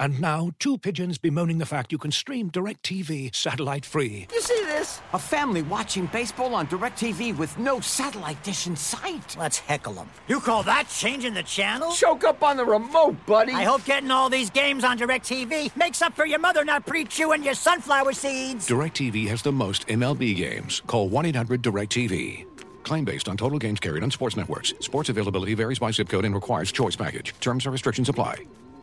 And now, two pigeons bemoaning the fact you can stream DirecTV satellite-free. You see this? A family watching baseball on DirecTV with no satellite dish in sight. Let's heckle them. You call that changing the channel? Choke up on the remote, buddy. I hope getting all these games on DirecTV makes up for your mother not pre-chewing your sunflower seeds. DirecTV has the most MLB games. Call 1-800-DirecTV. Claim based on total games carried on sports networks. Sports availability varies by zip code and requires choice package. Terms and restrictions apply.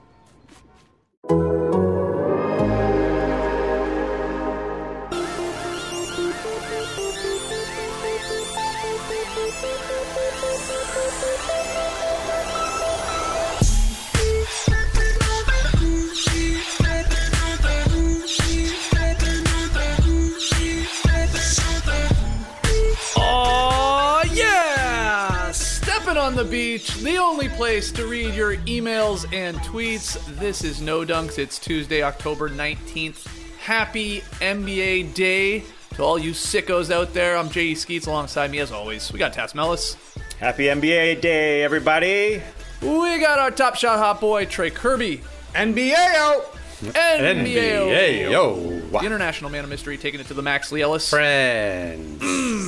On the beach, the only place to read your emails and tweets. This is No Dunks. It's Tuesday, October 19th. Happy NBA Day to all you sickos out there. I'm J.E. Skeets. Alongside me, as always, we got Tass Mellis. Happy NBA Day, everybody. We got our top shot hot boy, Trey Kirby. NBA-o. NBA-o. The international man of mystery, taking it to the max, Lee Ellis. Friends.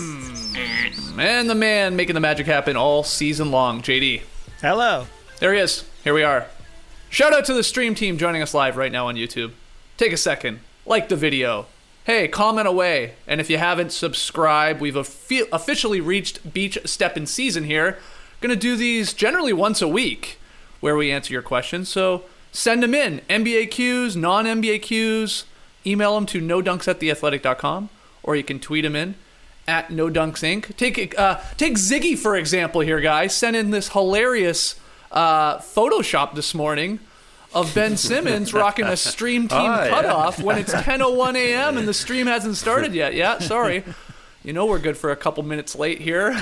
And the man making the magic happen all season long, JD. Hello. There he is. Here we are. Shout out to the stream team joining us live right now on YouTube. Take a second. Like the video. Hey, comment away. And if you haven't, subscribe. We've officially reached beach stepping season here. Going to do these generally once a week where we answer your questions. So send them in. NBA Qs, non-NBA Qs. Email them to nodunks@theathletic.com, or you can tweet them in at NoDunksInc. Take Ziggy, for example, here, guys. Sent in this hilarious Photoshop this morning of Ben Simmons rocking a stream team cutoff when it's 10:01 a.m. and the stream hasn't started yet. Yeah, sorry. You know we're good for a couple minutes late here,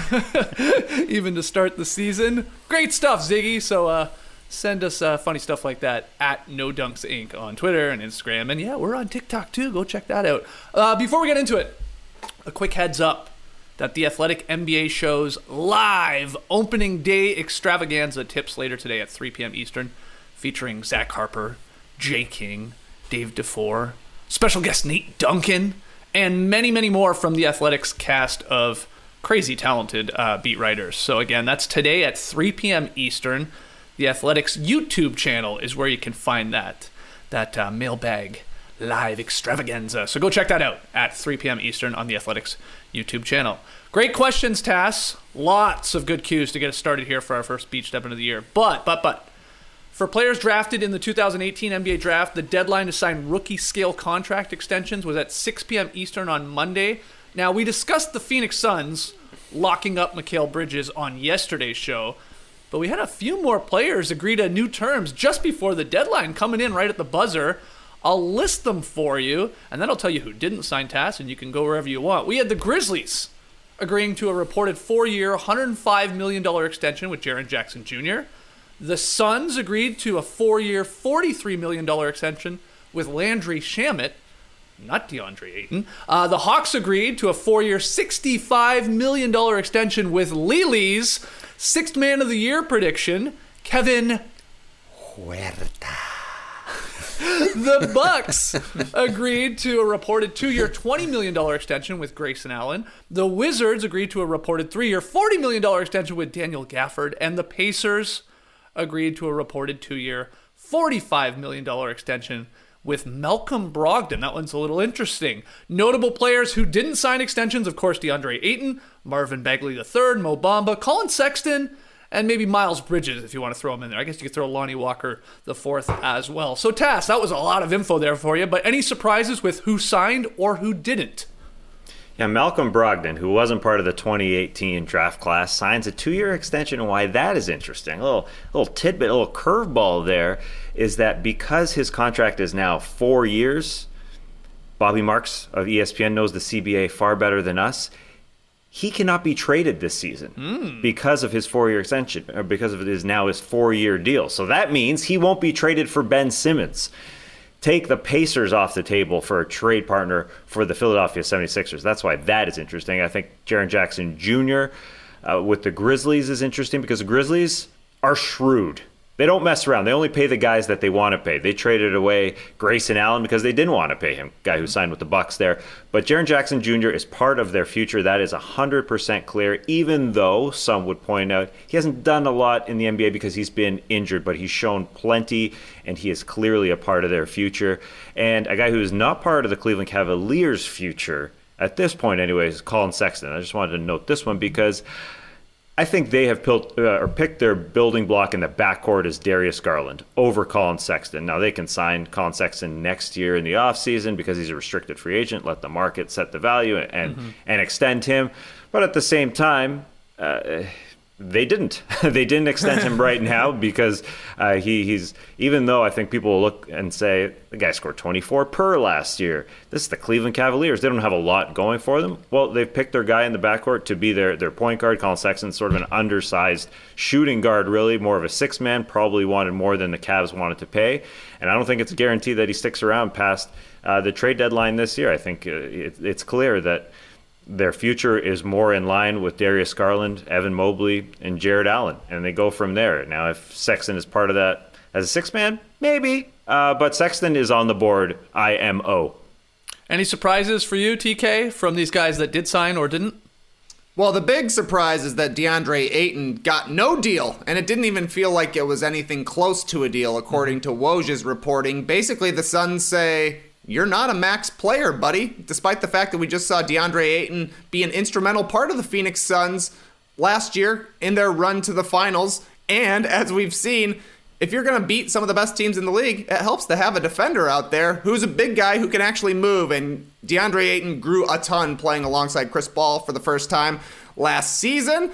even to start the season. Great stuff, Ziggy. So send us funny stuff like that at NoDunksInc on Twitter and Instagram. And yeah, we're on TikTok too. Go check that out. Before we get into it, a quick heads up that the Athletic NBA show's live opening day extravaganza tips later today at 3 p.m. Eastern, featuring Zach Harper, Jay King, Dave DeFore, special guest Nate Duncan, and many, many more from the Athletics cast of crazy talented beat writers. So again, that's today at 3 p.m. Eastern. The Athletics YouTube channel is where you can find that mailbag live extravaganza. So go check that out at 3 p.m. Eastern on the Athletics YouTube channel. Great questions, Tass. Lots of good cues to get us started here for our first beach step into the year. But, for players drafted in the 2018 NBA draft, the deadline to sign rookie scale contract extensions was at 6 p.m. Eastern on Monday. Now, we discussed the Phoenix Suns locking up Mikal Bridges on yesterday's show, but we had a few more players agree to new terms just before the deadline, coming in right at the buzzer. I'll list them for you, and then I'll tell you who didn't sign Tass, and you can go wherever you want. We had the Grizzlies agreeing to a reported 4-year, $105 million extension with Jaren Jackson Jr. The Suns agreed to a 4-year, $43 million extension with Landry Shamet, not DeAndre Ayton. The Hawks agreed to a 4-year, $65 million extension with Lili's sixth man of the year prediction, Kevin Huerta. The Bucks agreed to a reported 2-year, $20 million extension with Grayson Allen. The Wizards agreed to a reported 3-year, $40 million extension with Daniel Gafford. And the Pacers agreed to a reported 2-year, $45 million extension with Malcolm Brogdon. That one's a little interesting. Notable players who didn't sign extensions, of course, DeAndre Ayton, Marvin Bagley III, Mo Bamba, Colin Sexton, and maybe Miles Bridges if you want to throw him in there. I guess you could throw Lonnie Walker IV as well. So, Tass, that was a lot of info there for you, but any surprises with who signed or who didn't? Yeah, Malcolm Brogdon, who wasn't part of the 2018 draft class, signs a 2-year extension, and why that is interesting. A little tidbit, a little curveball there is that because his contract is now 4 years, Bobby Marks of ESPN knows the CBA far better than us. He cannot be traded this season because of his 4-year extension, or because of his 4-year deal. So that means he won't be traded for Ben Simmons. Take the Pacers off the table for a trade partner for the Philadelphia 76ers. That's why that is interesting. I think Jaren Jackson Jr. With the Grizzlies is interesting because the Grizzlies are shrewd. They don't mess around. They only pay the guys that they want to pay. They traded away Grayson Allen because they didn't want to pay him, guy who signed with the Bucks there. But Jaren Jackson Jr. is part of their future. That is 100% clear, even though some would point out he hasn't done a lot in the NBA because he's been injured, but he's shown plenty, and he is clearly a part of their future. And a guy who is not part of the Cleveland Cavaliers' future, at this point anyways, is Colin Sexton. I just wanted to note this one because I think they have picked their building block in the backcourt as Darius Garland over Colin Sexton. Now, they can sign Colin Sexton next year in the offseason because he's a restricted free agent, let the market set the value and extend him. But at the same time, they didn't. They didn't extend him right now because he's, even though I think people will look and say, the guy scored 24 per last year. This is the Cleveland Cavaliers. They don't have a lot going for them. Well, they've picked their guy in the backcourt to be their point guard. Colin Sexton's sort of an undersized shooting guard, really, more of a six-man, probably wanted more than the Cavs wanted to pay. And I don't think it's a guarantee that he sticks around past the trade deadline this year. I think it's clear that their future is more in line with Darius Garland, Evan Mobley, and Jared Allen, and they go from there. Now, if Sexton is part of that as a six-man, maybe, but Sexton is on the board, IMO. Any surprises for you, TK, from these guys that did sign or didn't? Well, the big surprise is that DeAndre Ayton got no deal, and it didn't even feel like it was anything close to a deal, according to Woj's reporting. Basically, the Suns say, you're not a max player, buddy, despite the fact that we just saw DeAndre Ayton be an instrumental part of the Phoenix Suns last year in their run to the finals. And as we've seen, if you're going to beat some of the best teams in the league, it helps to have a defender out there who's a big guy who can actually move. And DeAndre Ayton grew a ton playing alongside Chris Paul for the first time last season.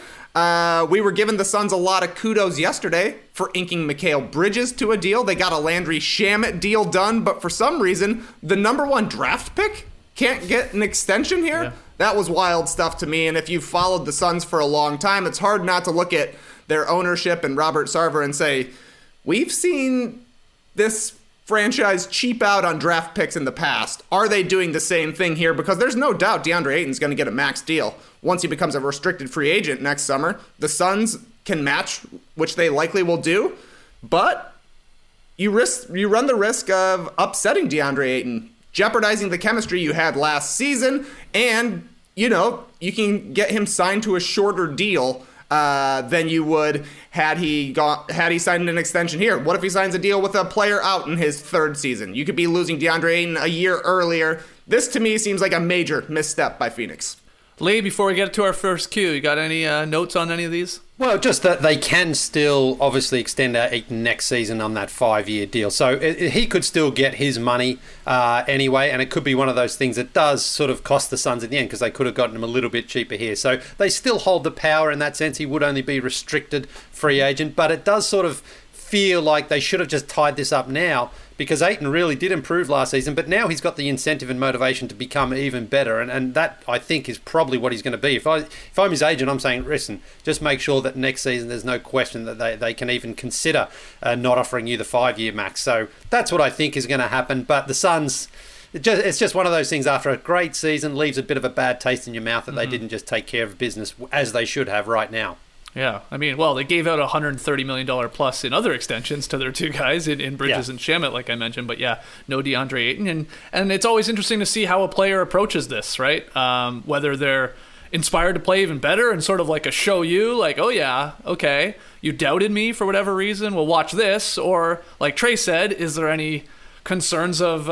We were giving the Suns a lot of kudos yesterday for inking Mikal Bridges to a deal. They got a Landry Shamet deal done, but for some reason, the number one draft pick can't get an extension here. Yeah. That was wild stuff to me, and if you've followed the Suns for a long time, it's hard not to look at their ownership and Robert Sarver and say, we've seen this franchise cheap out on draft picks in the past. Are they doing the same thing here? Because there's no doubt DeAndre Ayton's going to get a max deal once he becomes a restricted free agent next summer. The Suns can match, which they likely will do, but you run the risk of upsetting DeAndre Ayton, jeopardizing the chemistry you had last season, and you can get him signed to a shorter deal than you would had he signed an extension here. What if he signs a deal with a player out in his third season? You could be losing DeAndre Ayton a year earlier. This, to me, seems like a major misstep by Phoenix. Lee, before we get to our first cue, you got any notes on any of these? Well, just that they can still obviously extend out Ayton next season on that 5-year deal. So he could still get his money anyway, and it could be one of those things that does sort of cost the Suns in the end because they could have gotten him a little bit cheaper here. So they still hold the power in that sense. He would only be restricted free agent, but it does sort of feel like they should have just tied this up now because Ayton really did improve last season, but now he's got the incentive and motivation to become even better, and that, I think, is probably what he's going to be. If I'm his agent, I'm saying, listen, just make sure that next season there's no question that they can even consider not offering you the 5-year max. So that's what I think is going to happen, but the Suns, it's just one of those things after a great season, leaves a bit of a bad taste in your mouth that they didn't just take care of business as they should have right now. Yeah, I mean, well, they gave out $130 million plus in other extensions to their two guys in Bridges and Shamet, like I mentioned. But yeah, no DeAndre Ayton. And it's always interesting to see how a player approaches this, right? Whether they're inspired to play even better and sort of like a show you, like, oh yeah, okay, you doubted me for whatever reason, well, watch this. Or like Trey said, is there any concerns of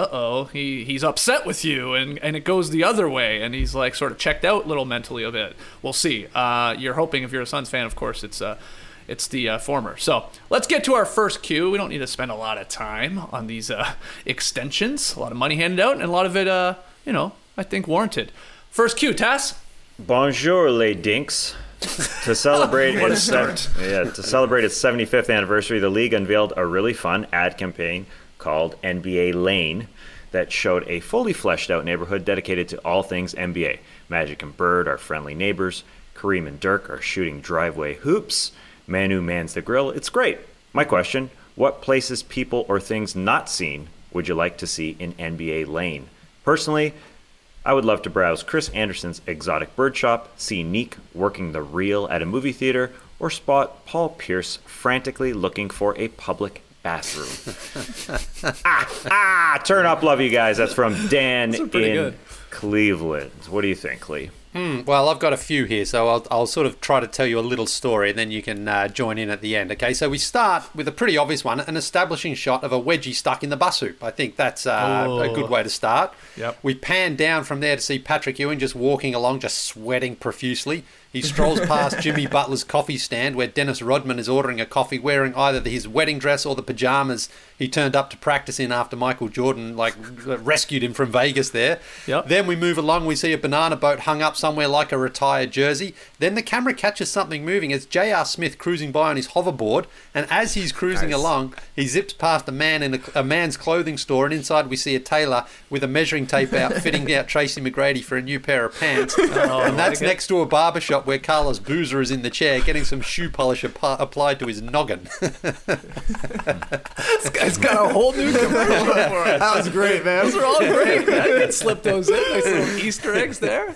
he's upset with you and it goes the other way and he's like sort of checked out a little mentally of it. We'll see. You're hoping, if you're a Suns fan, of course, it's the former. So let's get to our first cue. We don't need to spend a lot of time on these extensions. A lot of money handed out and a lot of it I think warranted. First cue, Tass. Bonjour, les dinks. To celebrate its 75th anniversary, the league unveiled a really fun ad campaign called NBA Lane that showed a fully fleshed out neighborhood dedicated to all things NBA. Magic and Bird are friendly neighbors. Kareem and Dirk are shooting driveway hoops. Manu mans the grill. It's great. My question, what places, people, or things not seen would you like to see in NBA Lane? Personally, I would love to browse Chris Anderson's exotic bird shop, see Neek working the reel at a movie theater, or spot Paul Pierce frantically looking for a public bathroom? Turn up, love you guys. That's from Dan in good. Cleveland. What do you think, Lee? Well, I've got a few here, so I'll sort of try to tell you a little story, and then you can join in at the end. Okay, so we start with a pretty obvious one, an establishing shot of a wedgie stuck in the bus hoop. I think that's a good way to start. Yep. We pan down from there to see Patrick Ewing just walking along, just sweating profusely. He strolls past Jimmy Butler's coffee stand where Dennis Rodman is ordering a coffee wearing either his wedding dress or the pajamas he turned up to practice in after Michael Jordan rescued him from Vegas there. Yep. Then we move along, we see a banana boat hung up somewhere like a retired jersey. Then the camera catches something moving. It's J.R. Smith cruising by on his hoverboard, and as he's cruising along, he zips past a man in a man's clothing store, and inside we see a tailor with a measuring tape out fitting out Tracy McGrady for a new pair of pants. And that's next to a barber shop where Carlos Boozer is in the chair getting some shoe polish applied to his noggin. This guy's got a whole new commercial for us. That was great, man. Those are all great. I could slip those in. Nice little Easter eggs there.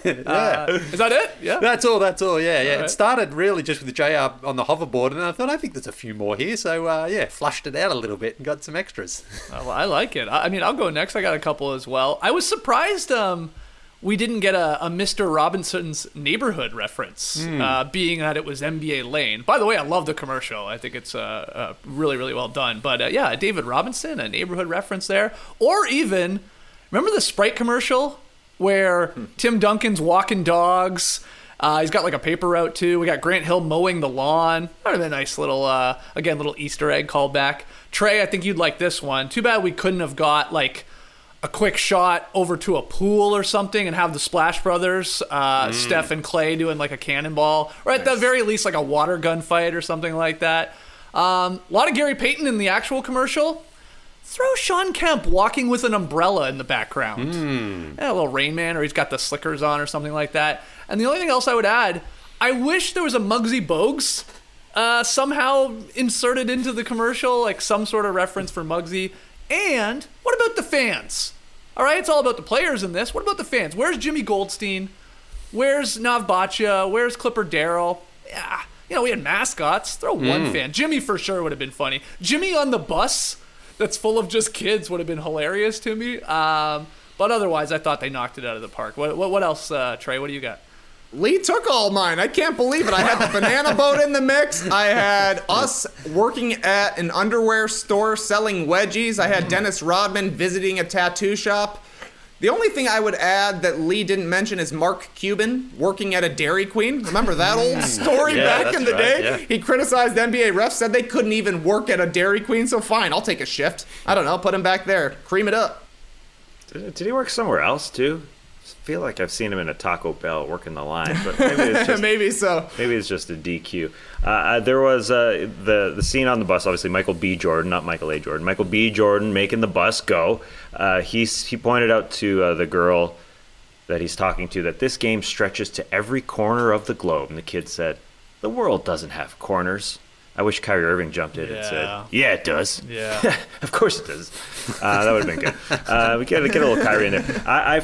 Is that it? Yeah. That's all. Yeah. All It right. started really just with JR on the hoverboard, and I thought, I think there's a few more here. So, flushed it out a little bit and got some extras. Well, I like it. I mean, I'll go next. I got a couple as well. I was surprised we didn't get a Mr. Robinson's Neighborhood reference, being that it was NBA Lane. By the way, I love the commercial. I think it's really, really well done. But David Robinson, a Neighborhood reference there. Or even, remember the Sprite commercial where Tim Duncan's walking dogs? He's got like a paper route too. We got Grant Hill mowing the lawn. That would have been a nice little, little Easter egg callback. Trey, I think you'd like this one. Too bad we couldn't have got like a quick shot over to a pool or something and have the Splash Brothers, Steph and Clay doing like a cannonball, or at the very least like a water gun fight or something like that. A lot of Gary Payton in the actual commercial. Throw Sean Kemp walking with an umbrella in the background. A little Rain Man, or he's got the slickers on or something like that. And the only thing else I would add, I wish there was a Muggsy Bogues somehow inserted into the commercial, like some sort of reference for Muggsy. And what about the fans? All right, it's all about the players in this. What about the fans? Where's Jimmy Goldstein? Where's Nav Bhatia? Where's Clipper Darrell? Yeah, we had mascots. Throw one fan. Jimmy for sure would have been funny. Jimmy on the bus that's full of just kids would have been hilarious to me. But otherwise, I thought they knocked it out of the park. What else, Trey? What do you got? Lee took all mine. I can't believe it. I had the banana boat in the mix. I had us working at an underwear store selling wedgies. I had Dennis Rodman visiting a tattoo shop. The only thing I would add that Lee didn't mention is Mark Cuban working at a Dairy Queen. Remember that old story back in the day? Yeah. He criticized NBA refs, said they couldn't even work at a Dairy Queen, so fine, I'll take a shift. I don't know, put him back there. Cream it up. Did he work somewhere else too? I feel like I've seen him in a Taco Bell working the line, but maybe it's just Maybe so. Maybe it's just a DQ. There was the scene on the bus. Obviously, Michael B. Jordan, not Michael A. Jordan. Michael B. Jordan making the bus go. He pointed out to the girl that he's talking to that this game stretches to every corner of the globe, and the kid said, "The world doesn't have corners." I wish Kyrie Irving jumped in and said, "Yeah, it does." Yeah, of course it does. That would have been good. We got to get a little Kyrie in there.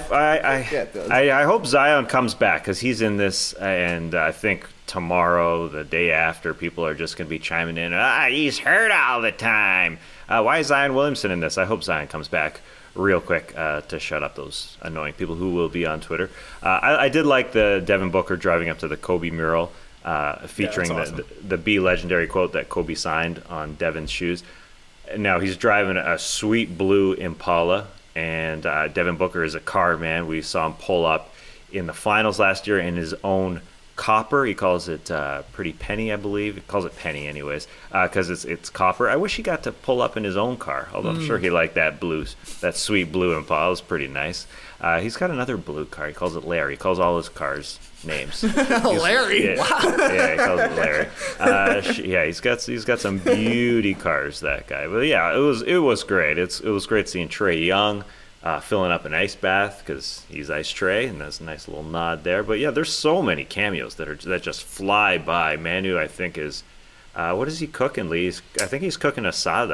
I hope Zion comes back because he's in this, and I think tomorrow, the day after, people are just going to be chiming in. He's hurt all the time. Why is Zion Williamson in this? I hope Zion comes back real quick to shut up those annoying people who will be on Twitter. I did like the Devin Booker driving up to the Kobe mural. Featuring awesome. the Be Legendary quote that Kobe signed on Devin's shoes. Now he's driving a sweet blue Impala, and Devin Booker is a car man. We saw him pull up in the finals last year in his own copper. He calls it Pretty Penny, I believe. He calls it Penny anyways, because it's copper. I wish he got to pull up in his own car, although I'm sure he liked that sweet blue Impala. It was pretty nice. He's got another blue car. He calls it Larry. He calls all his cars names. Larry. Wow. Yeah, he calls it Larry. He's got some beauty cars, that guy. But yeah, it was great. It was great seeing Trae Young filling up an ice bath because he's Ice Trae, and that's a nice little nod there. But yeah, there's so many cameos that just fly by. Manu, I think, is what is he cooking, Lee? I think he's cooking asada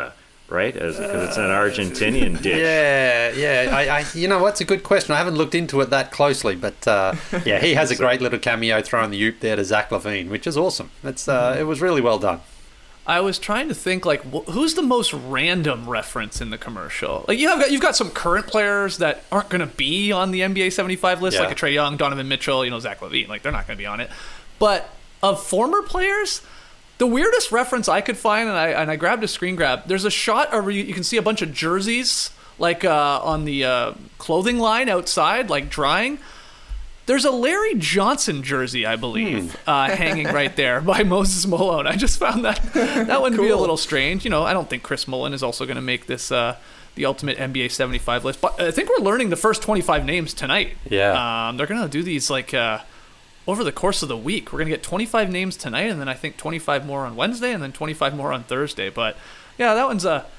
right? Because it's an Argentinian dish. Yeah. I you know what's a good question. I haven't looked into it that closely, but yeah, he has a great little cameo throwing the oop there to Zach LaVine, which is awesome. It was really well done. I was trying to think, like, who's the most random reference in the commercial? Like, you've got some current players that aren't going to be on the NBA 75 list, like a Trae Young, Donovan Mitchell, Zach LaVine. Like, they're not going to be on it. But of former players, the weirdest reference I could find, and I grabbed a screen grab, there's a shot where you can see a bunch of jerseys, like on the clothing line outside, like drying. There's a Larry Johnson jersey, I believe, hanging right there by Moses Malone. I just found that one to be a little strange. I don't think Chris Mullin is also going to make this the ultimate NBA 75 list. But I think we're learning the first 25 names tonight. Yeah. They're going to do these like over the course of the week. We're going to get 25 names tonight, and then I think 25 more on Wednesday, and then 25 more on Thursday. But yeah, that one's I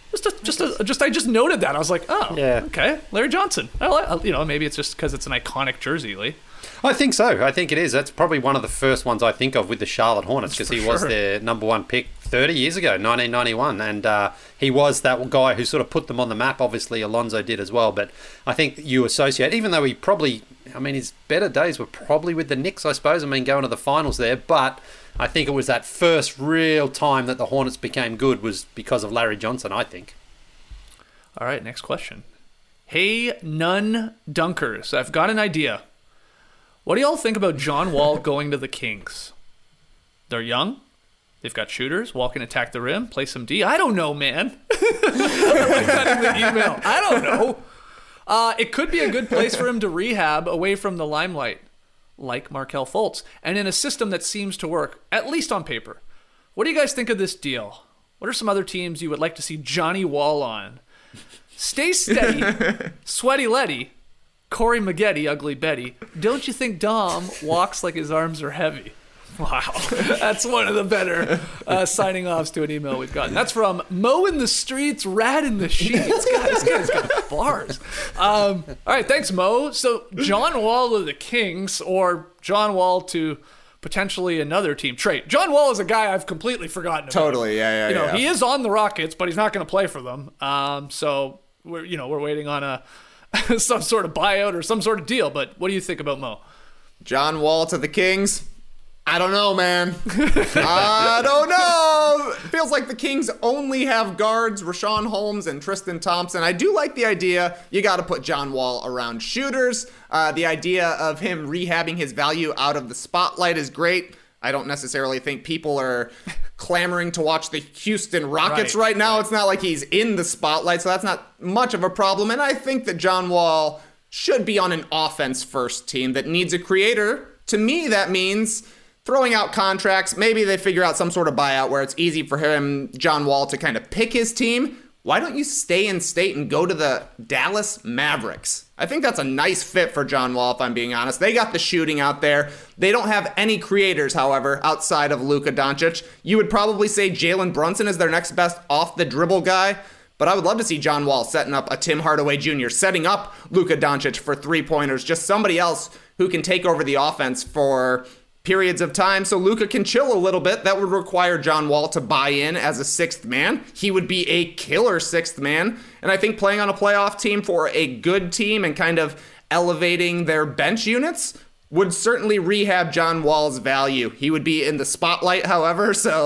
just noted that. I was like, oh, yeah, okay, Larry Johnson. Maybe it's just because it's an iconic jersey, Lee. I think so. I think it is. That's probably one of the first ones I think of with the Charlotte Hornets, because he was their number one pick 30 years ago, 1991. And he was that guy who sort of put them on the map. Obviously, Alonzo did as well. But I think you associate, even though he probably, his better days were probably with the Knicks, I suppose. Going to the finals there. But I think it was that first real time that the Hornets became good was because of Larry Johnson, I think. All right, next question. Hey, none dunkers. I've got an idea. What do y'all think about John Wall going to the Kings? They're young. They've got shooters. Wall can attack the rim, play some D. I don't know, man. I got in the email. I don't know. It could be a good place for him to rehab away from the limelight, like Markelle Fultz, and in a system that seems to work, at least on paper. What do you guys think of this deal? What are some other teams you would like to see Johnny Wall on? Stay steady, Sweaty Letty, Corey Maggette, Ugly Betty. Don't you think Dom walks like his arms are heavy? Wow, that's one of the better signing offs to an email we've gotten. That's from Mo in the Streets, Rat in the Sheets. God, this guy's got bars. All right, thanks, Mo. So John Wall to the Kings, or John Wall to potentially another team. Trade. John Wall is a guy I've completely forgotten about. Totally, yeah. He is on the Rockets, but he's not going to play for them. So we're waiting on some sort of buyout or some sort of deal. But what do you think about Mo? John Wall to the Kings? I don't know, man. I don't know. It feels like the Kings only have guards, Rashawn Holmes and Tristan Thompson. I do like the idea. You got to put John Wall around shooters. The idea of him rehabbing his value out of the spotlight is great. I don't necessarily think people are clamoring to watch the Houston Rockets right now. It's not like he's in the spotlight, so that's not much of a problem. And I think that John Wall should be on an offense-first team that needs a creator. To me, that means throwing out contracts. Maybe they figure out some sort of buyout where it's easy for him, John Wall, to kind of pick his team. Why don't you stay in state and go to the Dallas Mavericks? I think that's a nice fit for John Wall, if I'm being honest. They got the shooting out there. They don't have any creators, however, outside of Luka Doncic. You would probably say Jalen Brunson is their next best off-the-dribble guy. But I would love to see John Wall setting up a Tim Hardaway Jr., setting up Luka Doncic for three-pointers, just somebody else who can take over the offense for periods of time so Luka can chill a little bit. That would require John Wall to buy in as a sixth man. He would be a killer sixth man. And I think playing on a playoff team for a good team and kind of elevating their bench units would certainly rehab John Wall's value. He would be in the spotlight, however, so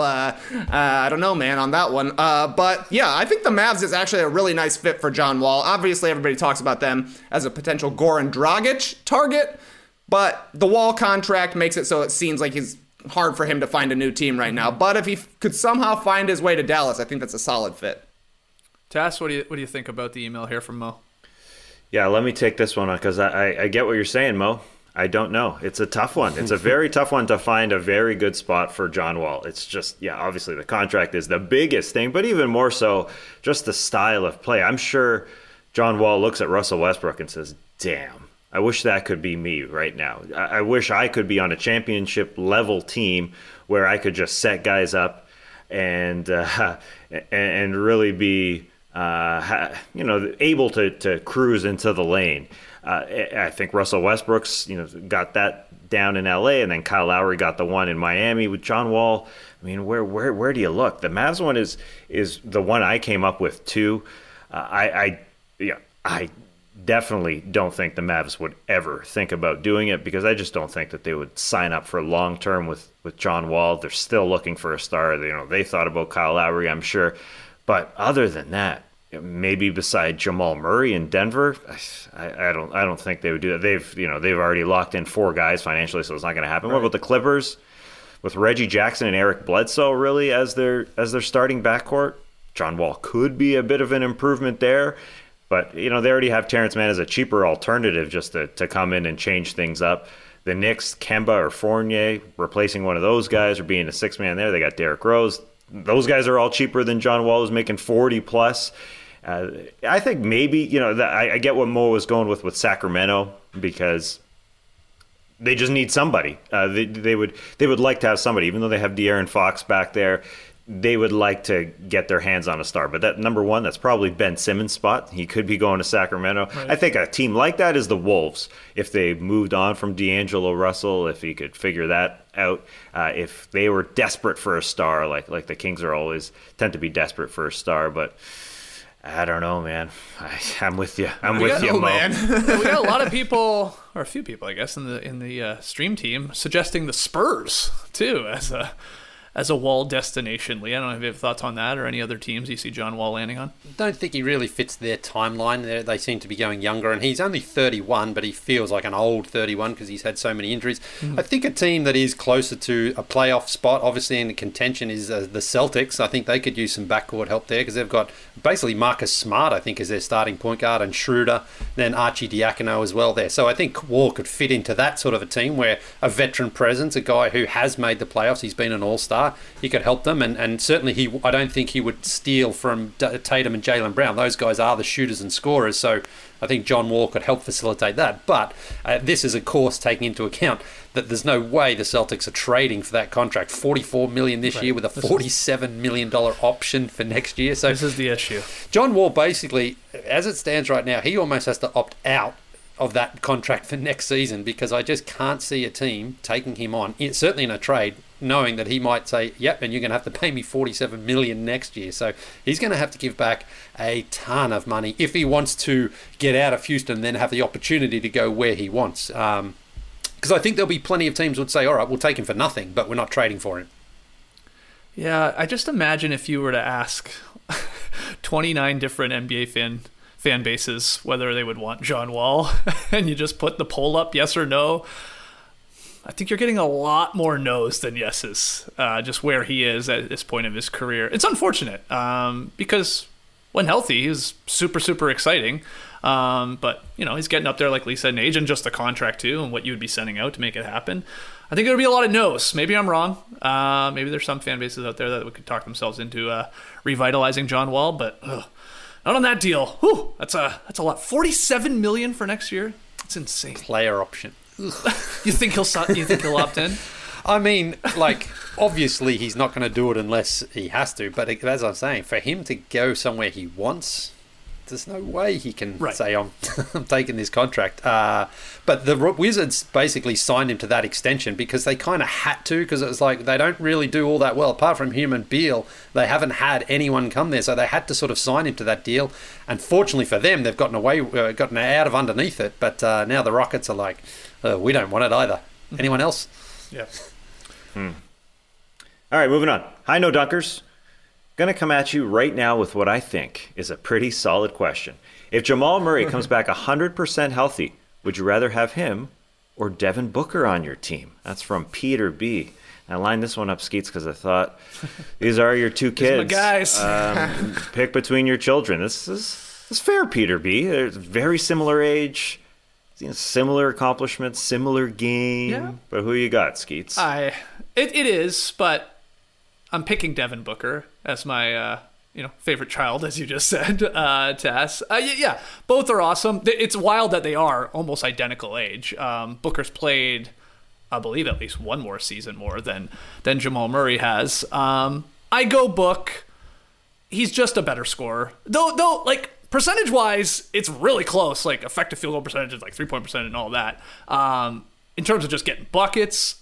I don't know, man, on that one. But yeah, I think the Mavs is actually a really nice fit for John Wall. Obviously, everybody talks about them as a potential Goran Dragic target, but the Wall contract makes it so it seems like it's hard for him to find a new team right now. But if he could somehow find his way to Dallas, I think that's a solid fit. Tass, what do you think about the email here from Mo? Yeah, let me take this one because I get what you're saying, Mo. I don't know. It's a tough one. It's a very tough one to find a very good spot for John Wall. It's just, yeah, obviously the contract is the biggest thing, but even more so, just the style of play. I'm sure John Wall looks at Russell Westbrook and says, damn, I wish that could be me right now. I wish I could be on a championship level team where I could just set guys up and really be able to cruise into the lane. I think Russell Westbrook's, got that down in LA, and then Kyle Lowry got the one in Miami with John Wall. I mean, where do you look? The Mavs one is the one I came up with too. I definitely don't think the Mavs would ever think about doing it, because I just don't think that they would sign up for long term with John Wall. They're still looking for a star. They thought about Kyle Lowry, I'm sure, but other than that, maybe beside Jamal Murray in Denver, I don't think they would do that. They've already locked in 4 guys financially, so it's not going to happen. Right. What about the Clippers with Reggie Jackson and Eric Bledsoe really as their starting backcourt? John Wall could be a bit of an improvement there, but they already have Terrence Mann as a cheaper alternative just to come in and change things up. The Knicks, Kemba or Fournier, replacing one of those guys or being a 6-man there. They got Derrick Rose. Those guys are all cheaper than John Wall, who's making 40 plus. I think maybe, I get what Mo was going with Sacramento, because they just need somebody. They would like to have somebody, even though they have De'Aaron Fox back there. They would like to get their hands on a star. But that number one, that's probably Ben Simmons' spot. He could be going to Sacramento. Right. I think a team like that is the Wolves. If they moved on from D'Angelo Russell, if he could figure that out, if they were desperate for a star, like the Kings tend to be desperate for a star, but I don't know, man. I'm with you. I'm with you, Mo. Man. We got a lot of people, or a few people, I guess, in the stream team suggesting the Spurs too as a Wall destination. Lee, I don't know if you have thoughts on that, or any other teams you see John Wall landing on? Don't think he really fits their timeline. They seem to be going younger, and he's only 31, but he feels like an old 31 because he's had so many injuries. I think a team that is closer to a playoff spot, obviously in contention, is the Celtics. I think they could use some backcourt help there, because they've got basically Marcus Smart, I think, as their starting point guard, and Schroeder, then Archie Diacono as well there. So I think Wall could fit into that sort of a team where a veteran presence, a guy who has made the playoffs, he's been an all-star, he could help them, and certainly I don't think he would steal from Tatum and Jaylen Brown. Those guys are the shooters and scorers, so I think John Wall could help facilitate that. But this is, of course, taking into account that there's no way the Celtics are trading for that contract. $44 million this year with a $47 million option for next year. So this is the issue. John Wall, basically, as it stands right now, he almost has to opt out of that contract for next season, because I just can't see a team taking him on, certainly in a trade, knowing that he might say, yep, and you're going to have to pay me $47 million next year. So he's going to have to give back a ton of money if he wants to get out of Houston and then have the opportunity to go where he wants. Because I think there'll be plenty of teams would say, all right, we'll take him for nothing, but we're not trading for him. Yeah, I just imagine if you were to ask 29 different NBA fan bases whether they would want John Wall, and you just put the poll up, yes or no, I think you're getting a lot more no's than yeses, just where he is at this point of his career. It's unfortunate, because when healthy, he's super, super exciting. But, he's getting up there, like Lee said, in age, and just the contract too, and what you would be sending out to make it happen. I think there would be a lot of no's. Maybe I'm wrong. Maybe there's some fan bases out there that could talk themselves into revitalizing John Wall, but not on that deal. Whew, that's a lot. $47 million for next year. That's insane. Player option. You think he'll opt in? I mean, obviously he's not going to do it unless he has to. But as I'm saying, for him to go somewhere he wants, there's no way he can say, I'm taking this contract. But the Wizards basically signed him to that extension because they kind of had to, because it was like they don't really do all that well. Apart from him and Beal, they haven't had anyone come there. So they had to sort of sign him to that deal. And fortunately for them, they've gotten out of underneath it. But now the Rockets are like, we don't want it either. Anyone else? Yeah. All right, moving on. Hi, No Dunkers. Going to come at you right now with what I think is a pretty solid question. If Jamal Murray comes back 100% healthy, would you rather have him or Devin Booker on your team? That's from Peter B. I lined this one up, Skeets, because I thought these are your two kids. These are my guys. Pick between your children. This is fair, Peter B. They're very similar age, similar accomplishments, similar game. Yeah. But who you got, Skeets? It is, but I'm picking Devin Booker as my favorite child, as you just said, Tass. Yeah, both are awesome. It's wild that they are almost identical age. Booker's played, I believe, at least one more season more than Jamal Murray has. I go Book. he's just a better scorer. Though, like, percentage-wise, it's really close. Like, effective field goal percentage, like 3-point percentage and all that. In terms of just getting buckets,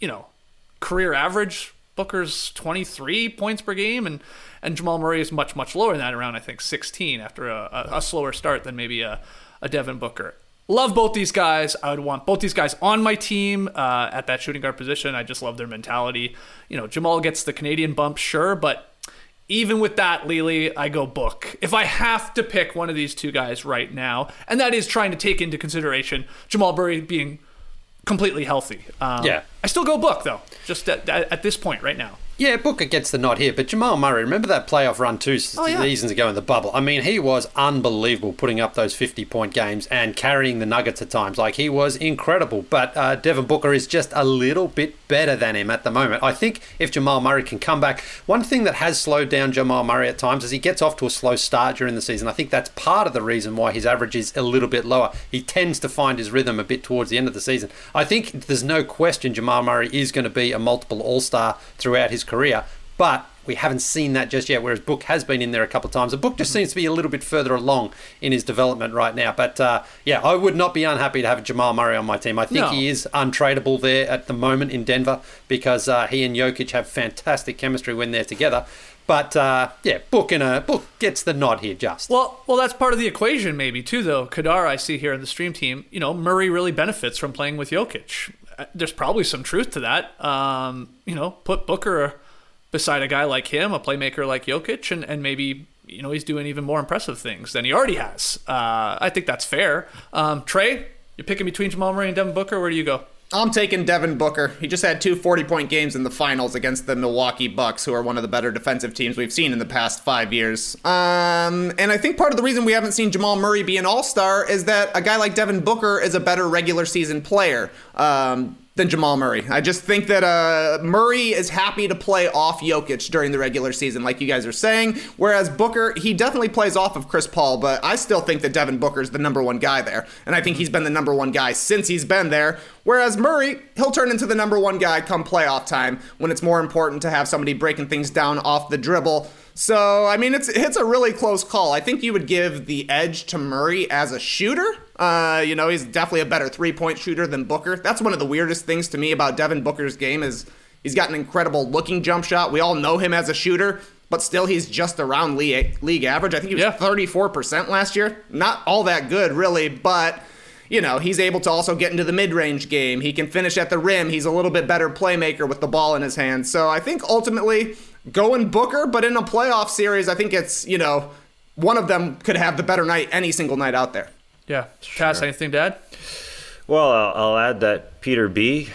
career average, Booker's 23 points per game, and Jamal Murray is much, much lower than that, around, I think, 16 after a slower start than maybe a Devin Booker. Love both these guys. I would want both these guys on my team at that shooting guard position. I just love their mentality. Jamal gets the Canadian bump, sure, but even with that, Lily, I go Book. If I have to pick one of these two guys right now, and that is trying to take into consideration Jamal Murray being completely healthy. I still go Book, though, just at this point right now. Yeah, Booker gets the nod here, but Jamal Murray, remember that playoff run 2 seasons ago in the bubble? I mean, he was unbelievable putting up those 50-point games and carrying the Nuggets at times. Like, he was incredible, but Devin Booker is just a little bit better than him at the moment. I think if Jamal Murray can come back, one thing that has slowed down Jamal Murray at times is he gets off to a slow start during the season. I think that's part of the reason why his average is a little bit lower. He tends to find his rhythm a bit towards the end of the season. I think there's no question Jamal Murray is going to be a multiple all-star throughout his career, but we haven't seen that just yet, whereas Book has been in there a couple of times. The Book just seems to be a little bit further along in his development right now. But I would not be unhappy to have Jamal Murray on my team. I think he is untradeable there at the moment in Denver because he and Jokic have fantastic chemistry when they're together. But Book gets the nod here just. Well, that's part of the equation maybe too, though. Kadar, I see here in the stream team, Murray really benefits from playing with Jokic. There's probably some truth to that. Put Booker beside a guy like him, a playmaker like Jokic, and maybe he's doing even more impressive things than he already has. I think that's fair. Trey, you're picking between Jamal Murray and Devin Booker. Where do you go? I'm taking Devin Booker. He just had 2 40-point games in the finals against the Milwaukee Bucks, who are one of the better defensive teams we've seen in the past 5 years. And I think part of the reason we haven't seen Jamal Murray be an all-star is that a guy like Devin Booker is a better regular season player than Jamal Murray. I just think that Murray is happy to play off Jokic during the regular season, like you guys are saying, whereas Booker, he definitely plays off of Chris Paul, but I still think that Devin Booker's the number one guy there, and I think he's been the number one guy since he's been there, whereas Murray, he'll turn into the number one guy come playoff time when it's more important to have somebody breaking things down off the dribble. So, I mean, it's a really close call. I think you would give the edge to Murray as a shooter. He's definitely a better 3-point shooter than Booker. That's one of the weirdest things to me about Devin Booker's game is he's got an incredible looking jump shot. We all know him as a shooter, but still he's just around league average. I think he was 34% last year. Not all that good, really, but he's able to also get into the mid-range game. He can finish at the rim. He's a little bit better playmaker with the ball in his hands. So I think ultimately going Booker, but in a playoff series, I think it's, one of them could have the better night any single night out there. Yeah. Cass, anything to add? Well, I'll add that Peter B,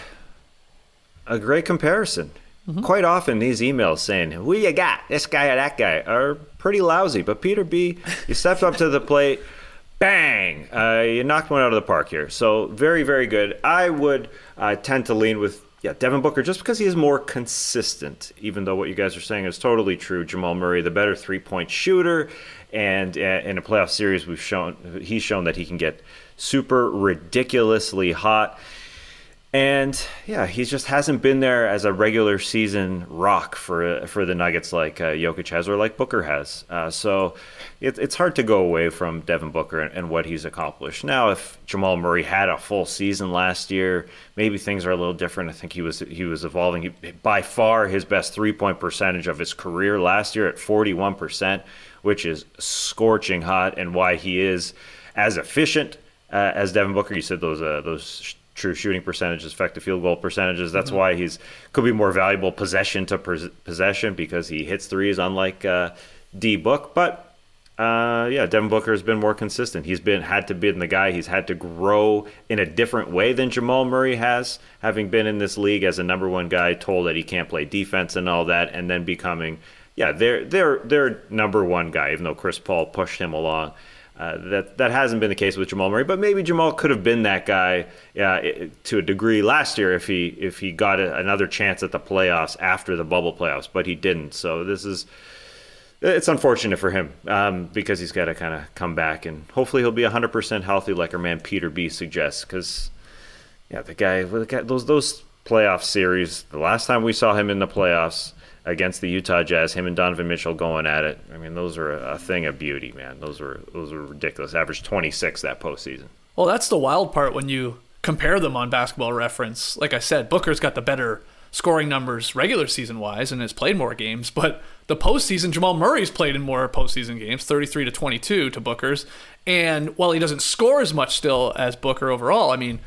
a great comparison. Mm-hmm. Quite often these emails saying, who you got, this guy or that guy, are pretty lousy. But Peter B, you stepped up to the plate, bang, you knocked one out of the park here. So very, very good. I would tend to lean with Devin Booker, just because he is more consistent, even though what you guys are saying is totally true. Jamal Murray, the better 3-point shooter, and in a playoff series, he's shown that he can get super ridiculously hot. And he just hasn't been there as a regular season rock for the Nuggets like Jokic has or like Booker has. So it's hard to go away from Devin Booker and what he's accomplished. Now, if Jamal Murray had a full season last year, maybe things are a little different. I think he was evolving. By far his best 3-point percentage of his career last year at 41%, which is scorching hot, and why he is as efficient as Devin Booker. You said those true shooting percentages, effective field goal percentages. That's why he's could be more valuable possession to possession, because he hits threes, unlike D Book. But Devin Booker has been more consistent. He's had to be the guy. He's had to grow in a different way than Jamal Murray has, having been in this league as a number one guy, told that he can't play defense and all that, and then becoming their number one guy, even though Chris Paul pushed him along. That hasn't been the case with Jamal Murray, but maybe Jamal could have been that guy to a degree last year if he got another chance at the playoffs after the bubble playoffs, but he didn't. So it's unfortunate for him because he's got to kind of come back, and hopefully he'll be 100% healthy, like our man Peter B suggests. Because the guy those playoff series, the last time we saw him in the playoffs, against the Utah Jazz, him and Donovan Mitchell going at it. I mean, those are a thing of beauty, man. Those were ridiculous. Averaged 26 that postseason. Well, that's the wild part when you compare them on Basketball Reference. Like I said, Booker's got the better scoring numbers regular season-wise and has played more games, but the postseason, Jamal Murray's played in more postseason games, 33-22 to Booker's. And while he doesn't score as much still as Booker overall, I mean,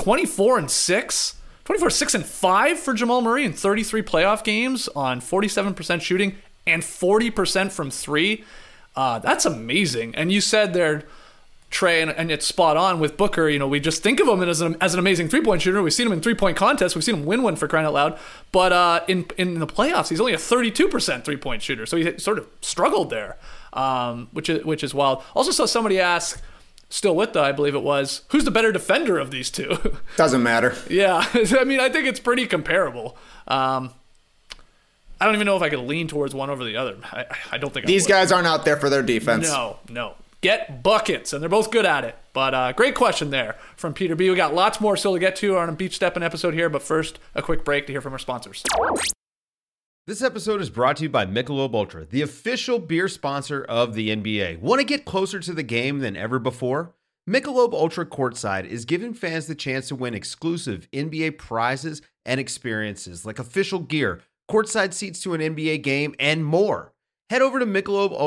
24-6 and 5 for Jamal Murray in 33 playoff games on 47% shooting and 40% from three. That's amazing. And you said there, Trey, and it's spot on with Booker. You know, we just think of him as an amazing three-point shooter. We've seen him in three-point contests. We've seen him win one for crying out loud. But in the playoffs, he's only a 32% three-point shooter. So he sort of struggled there, which is wild. Also saw somebody ask, still with I believe it was, who's the better defender of these two? Doesn't matter. Yeah, I mean, I think it's pretty comparable. I don't even know if I could lean towards one over the other. I don't think these guys aren't out there for their defense. No. Get buckets, and they're both good at it. But great question there from Peter B. We got lots more still to get to on a Beach Steppin' episode here, but first, a quick break to hear from our sponsors. This episode is brought to you by Michelob Ultra, the official beer sponsor of the NBA. Want to get closer to the game than ever before? Michelob Ultra Courtside is giving fans the chance to win exclusive NBA prizes and experiences like official gear, courtside seats to an NBA game, and more. Head over to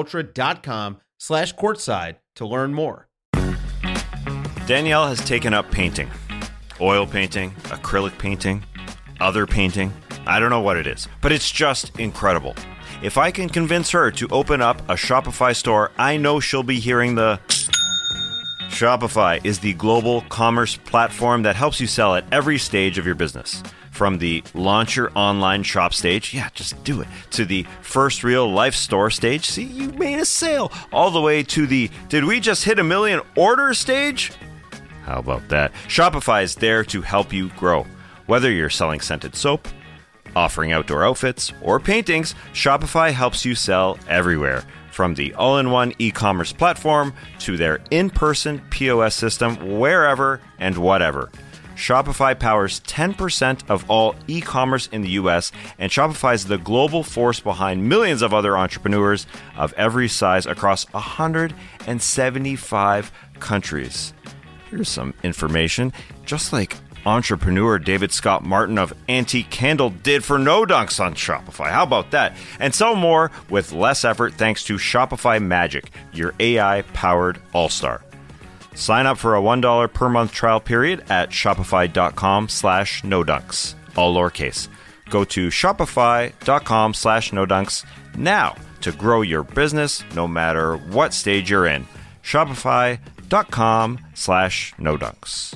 MichelobUltra.com/courtside to learn more. Danielle has taken up painting. Oil painting, acrylic painting, other painting. I don't know what it is, but it's just incredible. If I can convince her to open up a Shopify store, I know she'll be hearing the... Shopify is the global commerce platform that helps you sell at every stage of your business. From the launch your online shop stage, yeah, just do it, to the first real life store stage, see, you made a sale, all the way to the did we just hit 1 million orders stage? How about that? Shopify is there to help you grow. Whether you're selling scented soap, offering outdoor outfits, or paintings, Shopify helps you sell everywhere. From the all-in-one e-commerce platform to their in-person POS system, wherever and whatever. Shopify powers 10% of all e-commerce in the US, and Shopify is the global force behind millions of other entrepreneurs of every size across 175 countries. Here's some information. Just like entrepreneur David Scott Martin of Antique Candle did for No Dunks on Shopify. How about that? And sell more with less effort thanks to Shopify Magic, your AI-powered all-star. Sign up for a $1 per month trial period at shopify.com/nodunks, all lowercase. Go to shopify.com/nodunks now to grow your business no matter what stage you're in. Shopify.com/nodunks.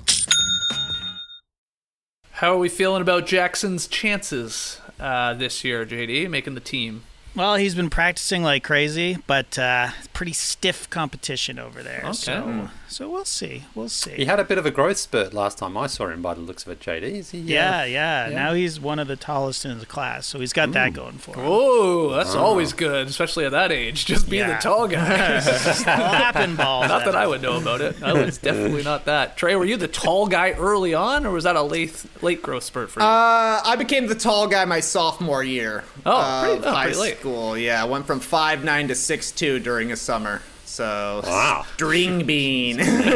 How are we feeling about Jackson's chances this year, JD, making the team? Well, he's been practicing like crazy, but pretty stiff competition over there. Okay. So we'll see. He had a bit of a growth spurt last time I saw him by the looks of it, JD. Is he? Yeah. Now he's one of the tallest in the class, so he's got that going for him. Oh, that's always good, especially at that age. Just being the tall guy. Slapping balls. Not that I would know about it. I was definitely not that. Trey, were you the tall guy early on, or was that a late growth spurt for you? I became the tall guy my sophomore year. Pretty late. School. Yeah, I went from 5'9" to 6'2" during a summer. So, wow. String bean.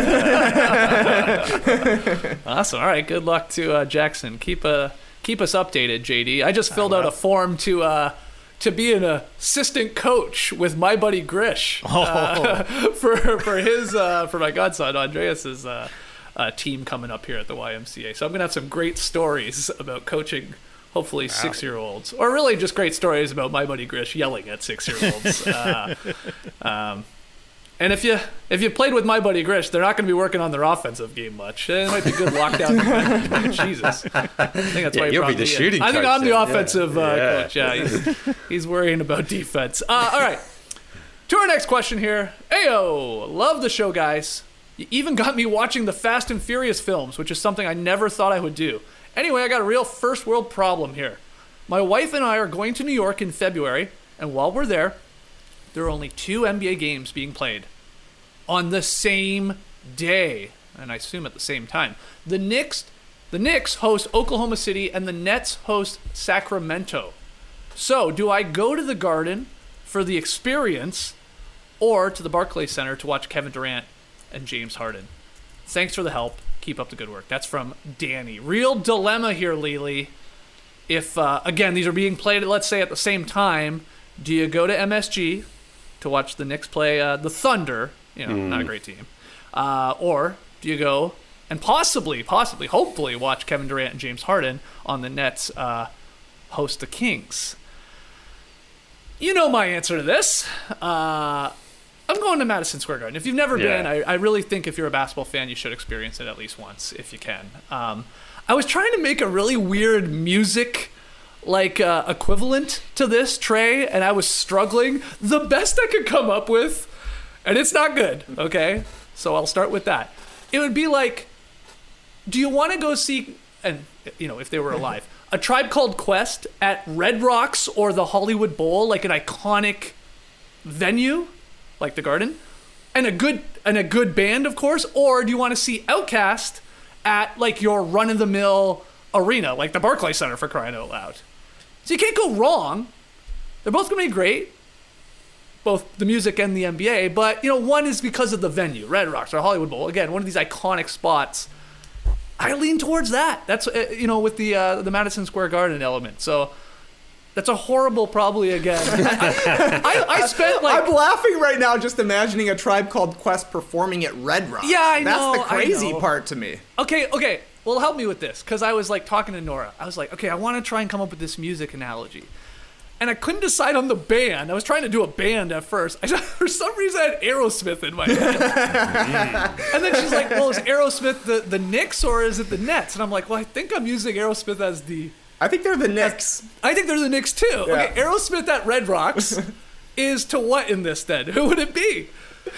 Awesome. All right. Good luck to Jackson. Keep us updated, JD. I just filled out a form to be an assistant coach with my buddy Grish for my godson Andreas's team coming up here at the YMCA. So I'm gonna have some great stories about coaching. Hopefully 6-year-olds, or really just great stories about my buddy Grish yelling at 6-year-olds. And if you played with my buddy Grish, they're not going to be working on their offensive game much. It might be good lockdown. Jesus, I think that's why you'll be the shooting. I think I'm the offensive coach. Yeah, he's worrying about defense. All right, to our next question here. Ayo, love the show, guys. You even got me watching the Fast and Furious films, which is something I never thought I would do. Anyway, I got a real first world problem here. My wife and I are going to New York in February, and while we're there are only 2 NBA games being played on the same day, and I assume at the same time. The Knicks host Oklahoma City, and the Nets host Sacramento. So, do I go to the Garden for the experience or to the Barclays Center to watch Kevin Durant and James Harden? Thanks for the help. Keep up the good work. That's from Danny. Real dilemma here, Lily. If, again, these are being played, let's say, at the same time, do you go to MSG to watch the Knicks play the Thunder? Not a great team. Or do you go and possibly, hopefully watch Kevin Durant and James Harden on the Nets host the Kings? You know my answer to this. I'm going to Madison Square Garden. If you've never been, I really think if you're a basketball fan, you should experience it at least once if you can. I was trying to make a really weird music equivalent to this, Trey, and I was struggling. The best I could come up with, and it's not good, okay? So I'll start with that. It would be like, do you want to go see, and if they were alive, A Tribe Called Quest at Red Rocks or the Hollywood Bowl, like an iconic venue, like the Garden, and a good band, of course? Or do you want to see Outkast at like your run-of-the-mill arena, like the Barclays Center, for crying out loud? So you can't go wrong. They're both going to be great, both the music and the NBA, but one is because of the venue, Red Rocks or Hollywood Bowl. Again, one of these iconic spots. I lean towards that. That's with the Madison Square Garden element. So that's a horrible, probably again. I spent I'm laughing right now just imagining A Tribe Called Quest performing at Red Rocks. Yeah, I know. That's the crazy part to me. Okay. Well, help me with this, because I was talking to Nora. I was like, okay, I want to try and come up with this music analogy. And I couldn't decide on the band. I was trying to do a band at first. For some reason, I had Aerosmith in my head. And then she's like, well, is Aerosmith the Knicks or is it the Nets? And I'm like, well, I think I'm using Aerosmith as the... I think they're the Knicks. I think they're the Knicks, too. Yeah. Okay, Aerosmith at Red Rocks is to what in this, then? Who would it be?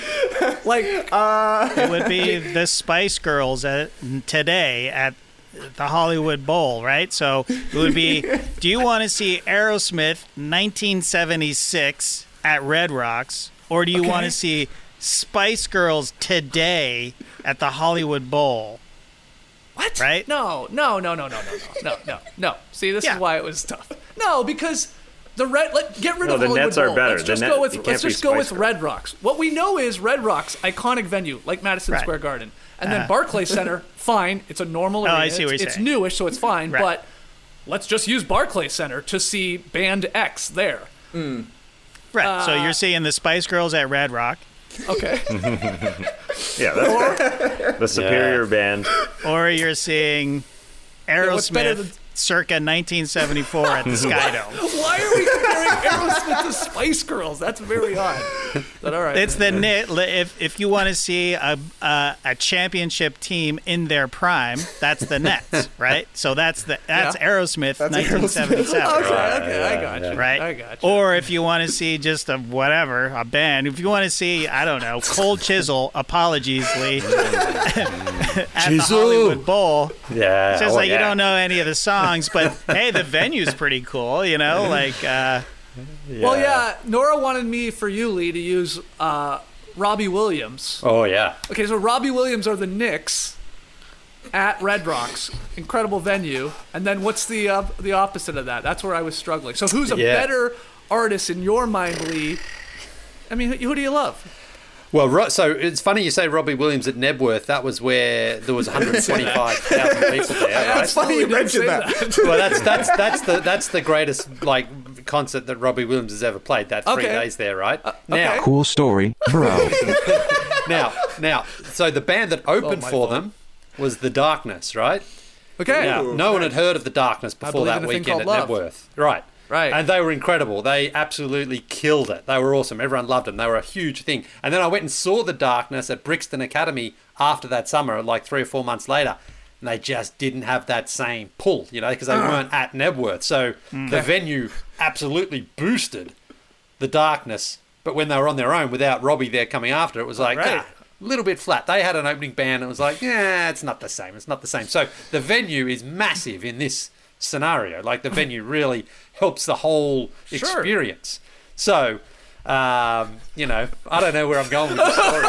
It would be the Spice Girls today at the Hollywood Bowl, right? So it would be, do you want to see Aerosmith 1976 at Red Rocks, or do you want to see Spice Girls today at the Hollywood Bowl? What? Right? No. See, this is why it was tough. No, because get rid of the Hollywood Nets Bowl. are better. Let's just go with Red Rocks. What we know is Red Rocks, iconic venue, like Madison Square Garden. And then Barclays Center, fine. It's a normal arena. I see what you're saying. It's newish, so it's fine. Right. But let's just use Barclays Center to see Band X there. Right. So you're seeing the Spice Girls at Red Rock. Okay. Yeah, that's the superior band. Or you're seeing Aerosmith circa 1974 at the Sky Dome. Why are we comparing Aerosmith to Spice Girls? That's very odd. But all right. It's if you want to see a championship team in their prime, that's the Nets, right? So that's Aerosmith, 1977. Okay, I got you. Right? I got you. Or if you want to see just a band, if you want to see, I don't know, Cold Chisel, apologies, Lee, at the Hollywood Bowl. Yeah. It's just you don't know any of the songs, but hey, the venue's pretty cool, Well, yeah, Nora wanted me, for you, Lee, to use Robbie Williams. Oh, yeah. Okay, so Robbie Williams are the Knicks at Red Rocks. Incredible venue. And then what's the opposite of that? That's where I was struggling. So who's a better artist in your mind, Lee? I mean, who do you love? Well, so it's funny you say Robbie Williams at Nebworth. That was where there was 125,000 people there. Right? It's funny you mentioned that. Well, that's the greatest concert that Robbie Williams has ever played. That 3 days there, right? Now, cool story, bro. now, so the band that opened for them was The Darkness, right? Okay. Now, no one had heard of The Darkness before that weekend at Nebworth, right? Right. And they were incredible. They absolutely killed it. They were awesome. Everyone loved them. They were a huge thing. And then I went and saw The Darkness at Brixton Academy after that summer, like 3 or 4 months later. And they just didn't have that same pull, because they weren't at Nebworth. So the venue absolutely boosted The Darkness. But when they were on their own without Robbie there coming after, it was like, a little bit flat. They had an opening band. And it was like, it's not the same. It's not the same. So the venue is massive in this scenario. Like the venue really helps the whole experience. So, I don't know where I'm going with the story.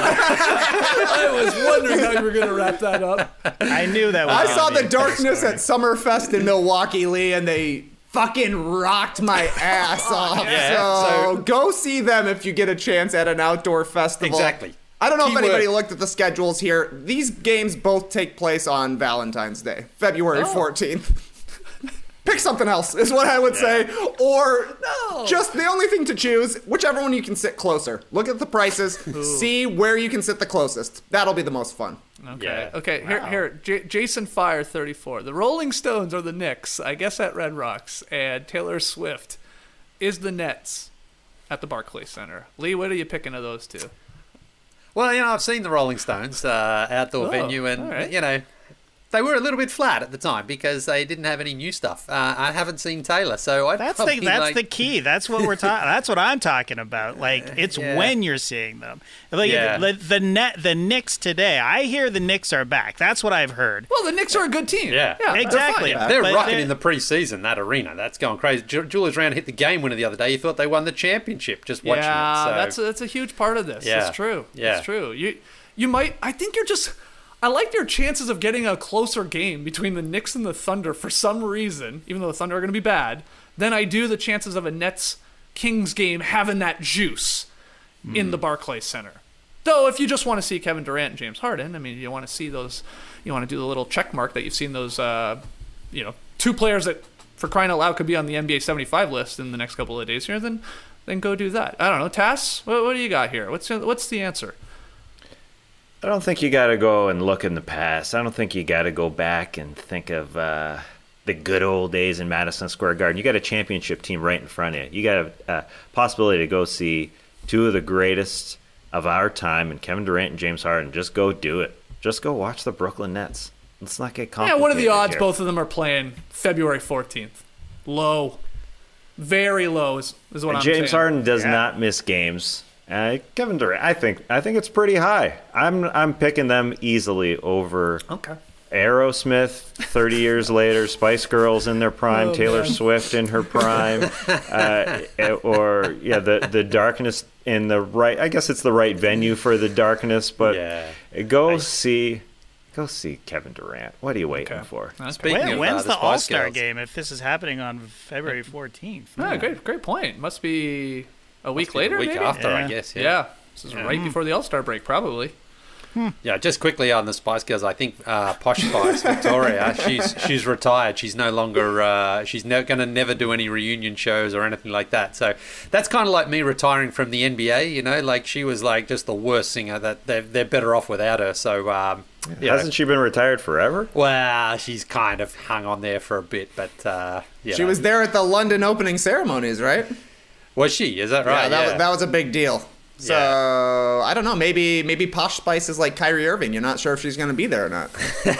I was wondering how you were going to wrap that up. I knew that was I saw The Darkness at Summerfest in Milwaukee, Lee, and they fucking rocked my ass off. Yeah, so so- go see them if you get a chance at an outdoor festival. Exactly. I don't know Keyword. if anybody looked at the schedules here. These games both take place on Valentine's Day, February 14th. Pick something else, is what I would say. Or just the only thing to choose, whichever one you can sit closer. Look at the prices, see where you can sit the closest. That'll be the most fun. Okay. Yeah. Okay. Here. Jason Fire 34. The Rolling Stones are the Knicks, I guess, at Red Rocks, and Taylor Swift is the Nets at the Barclays Center. Lee, what are you picking of those two? Well, I've seen the Rolling Stones outdoor venue, and all right. They were a little bit flat at the time because they didn't have any new stuff. I haven't seen Taylor, so That's the key. That's what we're talking. That's what I'm talking about. Like it's when you're seeing them. Like the Knicks today. I hear the Knicks are back. That's what I've heard. Well, the Knicks are a good team. Yeah. Exactly. They're rocking in the preseason, that arena. That's going crazy. Julius Randle hit the game winner the other day. You thought they won the championship just watching it. So. That's a huge part of this. Yeah. It's true. Yeah. It's true. You might. I think you're just. I like your chances of getting a closer game between the Knicks and the Thunder for some reason, even though the Thunder are going to be bad, than I do the chances of a Nets-Kings game having that juice in the Barclays Center. Though, if you just want to see Kevin Durant and James Harden, I mean, you want to see those, you want to do the little check mark that you've seen those, two players that, for crying out loud, could be on the NBA 75 list in the next couple of days here, then go do that. I don't know. Tass, what do you got here? What's the answer? I don't think you got to go and look in the past. I don't think you got to go back and think of the good old days in Madison Square Garden. You got a championship team right in front of you. You got a possibility to go see two of the greatest of our time, and Kevin Durant and James Harden. Just go do it. Just go watch the Brooklyn Nets. Let's not get complicated. Yeah, what are the odds here. both of them are playing February 14th? Low. Very low is what I'm saying. James Harden does not miss games. Kevin Durant, I think it's pretty high. I'm picking them easily over Aerosmith 30 years later, Spice Girls in their prime, Taylor Swift in her prime, or the Darkness in the right. I guess it's the right venue for the Darkness, but go see Kevin Durant. What are you waiting for? When's the All-Star game if this is happening on February 14th? Yeah, great point. Must be a week later, a week maybe? after, I guess. Yeah. This is right before the All-Star break, probably. Yeah, just quickly on the Spice Girls, I think Posh Spice Victoria, she's retired. She's no longer. She's going to never do any reunion shows or anything like that. So that's kind of like me retiring from the NBA. Like she was like just the worst singer. That they're better off without her. So hasn't she been retired forever? Well, she's kind of hung on there for a bit, but she was there at the London opening ceremonies, right? Was she? Is that right? Yeah, that was a big deal. So, I don't know. Maybe Posh Spice is like Kyrie Irving. You're not sure if she's going to be there or not.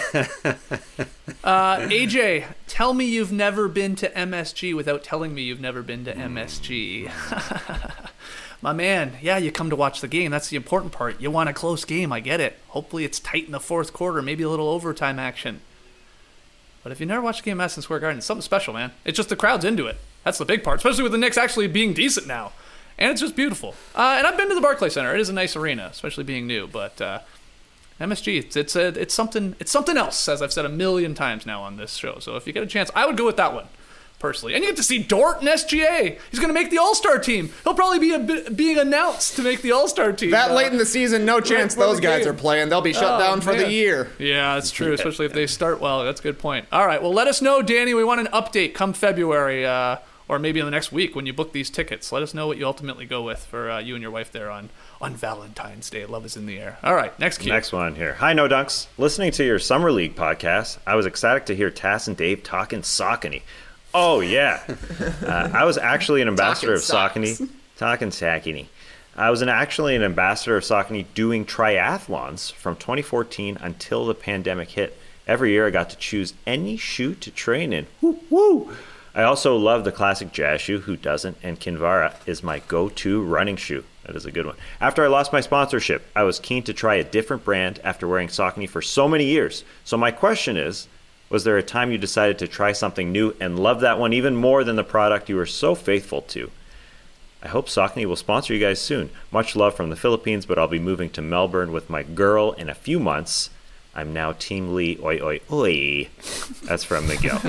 AJ, tell me you've never been to MSG without telling me you've never been to MSG. My man, you come to watch the game. That's the important part. You want a close game. I get it. Hopefully it's tight in the fourth quarter, maybe a little overtime action. But if you never watched a game at Madison Square Garden, it's something special, man. It's just the crowd's into it. That's the big part, especially with the Knicks actually being decent now. And it's just beautiful. And I've been to the Barclays Center. It is a nice arena, especially being new. But MSG, it's something else, as I've said a million times now on this show. So if you get a chance, I would go with that one, personally. And you get to see Dort and SGA. He's going to make the All-Star team. He'll probably be being announced to make the All-Star team. That late in the season, no chance those guys are playing. They'll be shut down for the year. Yeah, that's true, especially if they start well. That's a good point. All right, well, let us know, Danny. We want an update come February, or maybe in the next week when you book these tickets. Let us know what you ultimately go with for you and your wife there on Valentine's Day. Love is in the air. All right, next cue. Next one here. Hi, No Dunks. Listening to your Summer League podcast, I was ecstatic to hear Tass and Dave talking Saucony. Oh, yeah. I was actually an ambassador of Saucony. Talking Saucony. I was actually an ambassador of Saucony doing triathlons from 2014 until the pandemic hit. Every year I got to choose any shoe to train in. Woo, woo. I also love the classic jazz shoe, who doesn't, and Kinvara is my go-to running shoe. That is a good one. After I lost my sponsorship, I was keen to try a different brand after wearing Saucony for so many years. So my question is, was there a time you decided to try something new and love that one even more than the product you were so faithful to? I hope Saucony will sponsor you guys soon. Much love from the Philippines, but I'll be moving to Melbourne with my girl in a few months. I'm now Team Lee. Oi, oi, oi. That's from Miguel.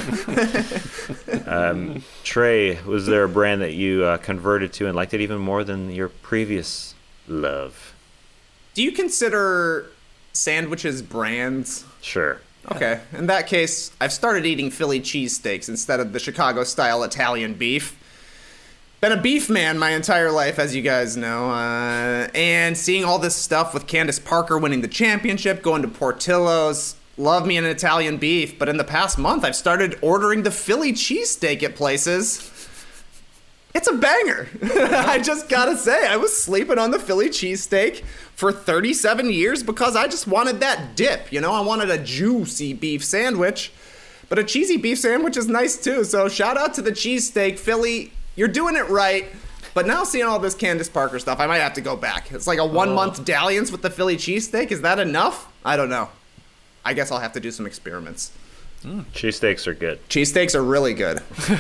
Trey, was there a brand that you converted to and liked it even more than your previous love? Do you consider sandwiches brands? Sure. Okay. In that case, I've started eating Philly cheesesteaks instead of the Chicago-style Italian beef. Been a beef man my entire life, as you guys know, and seeing all this stuff with Candace Parker winning the championship, going to Portillo's, love me an Italian beef, but in the past month, I've started ordering the Philly cheesesteak at places. It's a banger. I just gotta say, I was sleeping on the Philly cheesesteak for 37 years because I just wanted that dip, you know? I wanted a juicy beef sandwich, but a cheesy beef sandwich is nice too, so shout out to the cheesesteak, Philly. You're doing it right, but now seeing all this Candace Parker stuff, I might have to go back. It's like a 1 month dalliance with the Philly cheesesteak. Is that enough? I don't know. I guess I'll have to do some experiments. Cheesesteaks are good. Cheesesteaks are really good.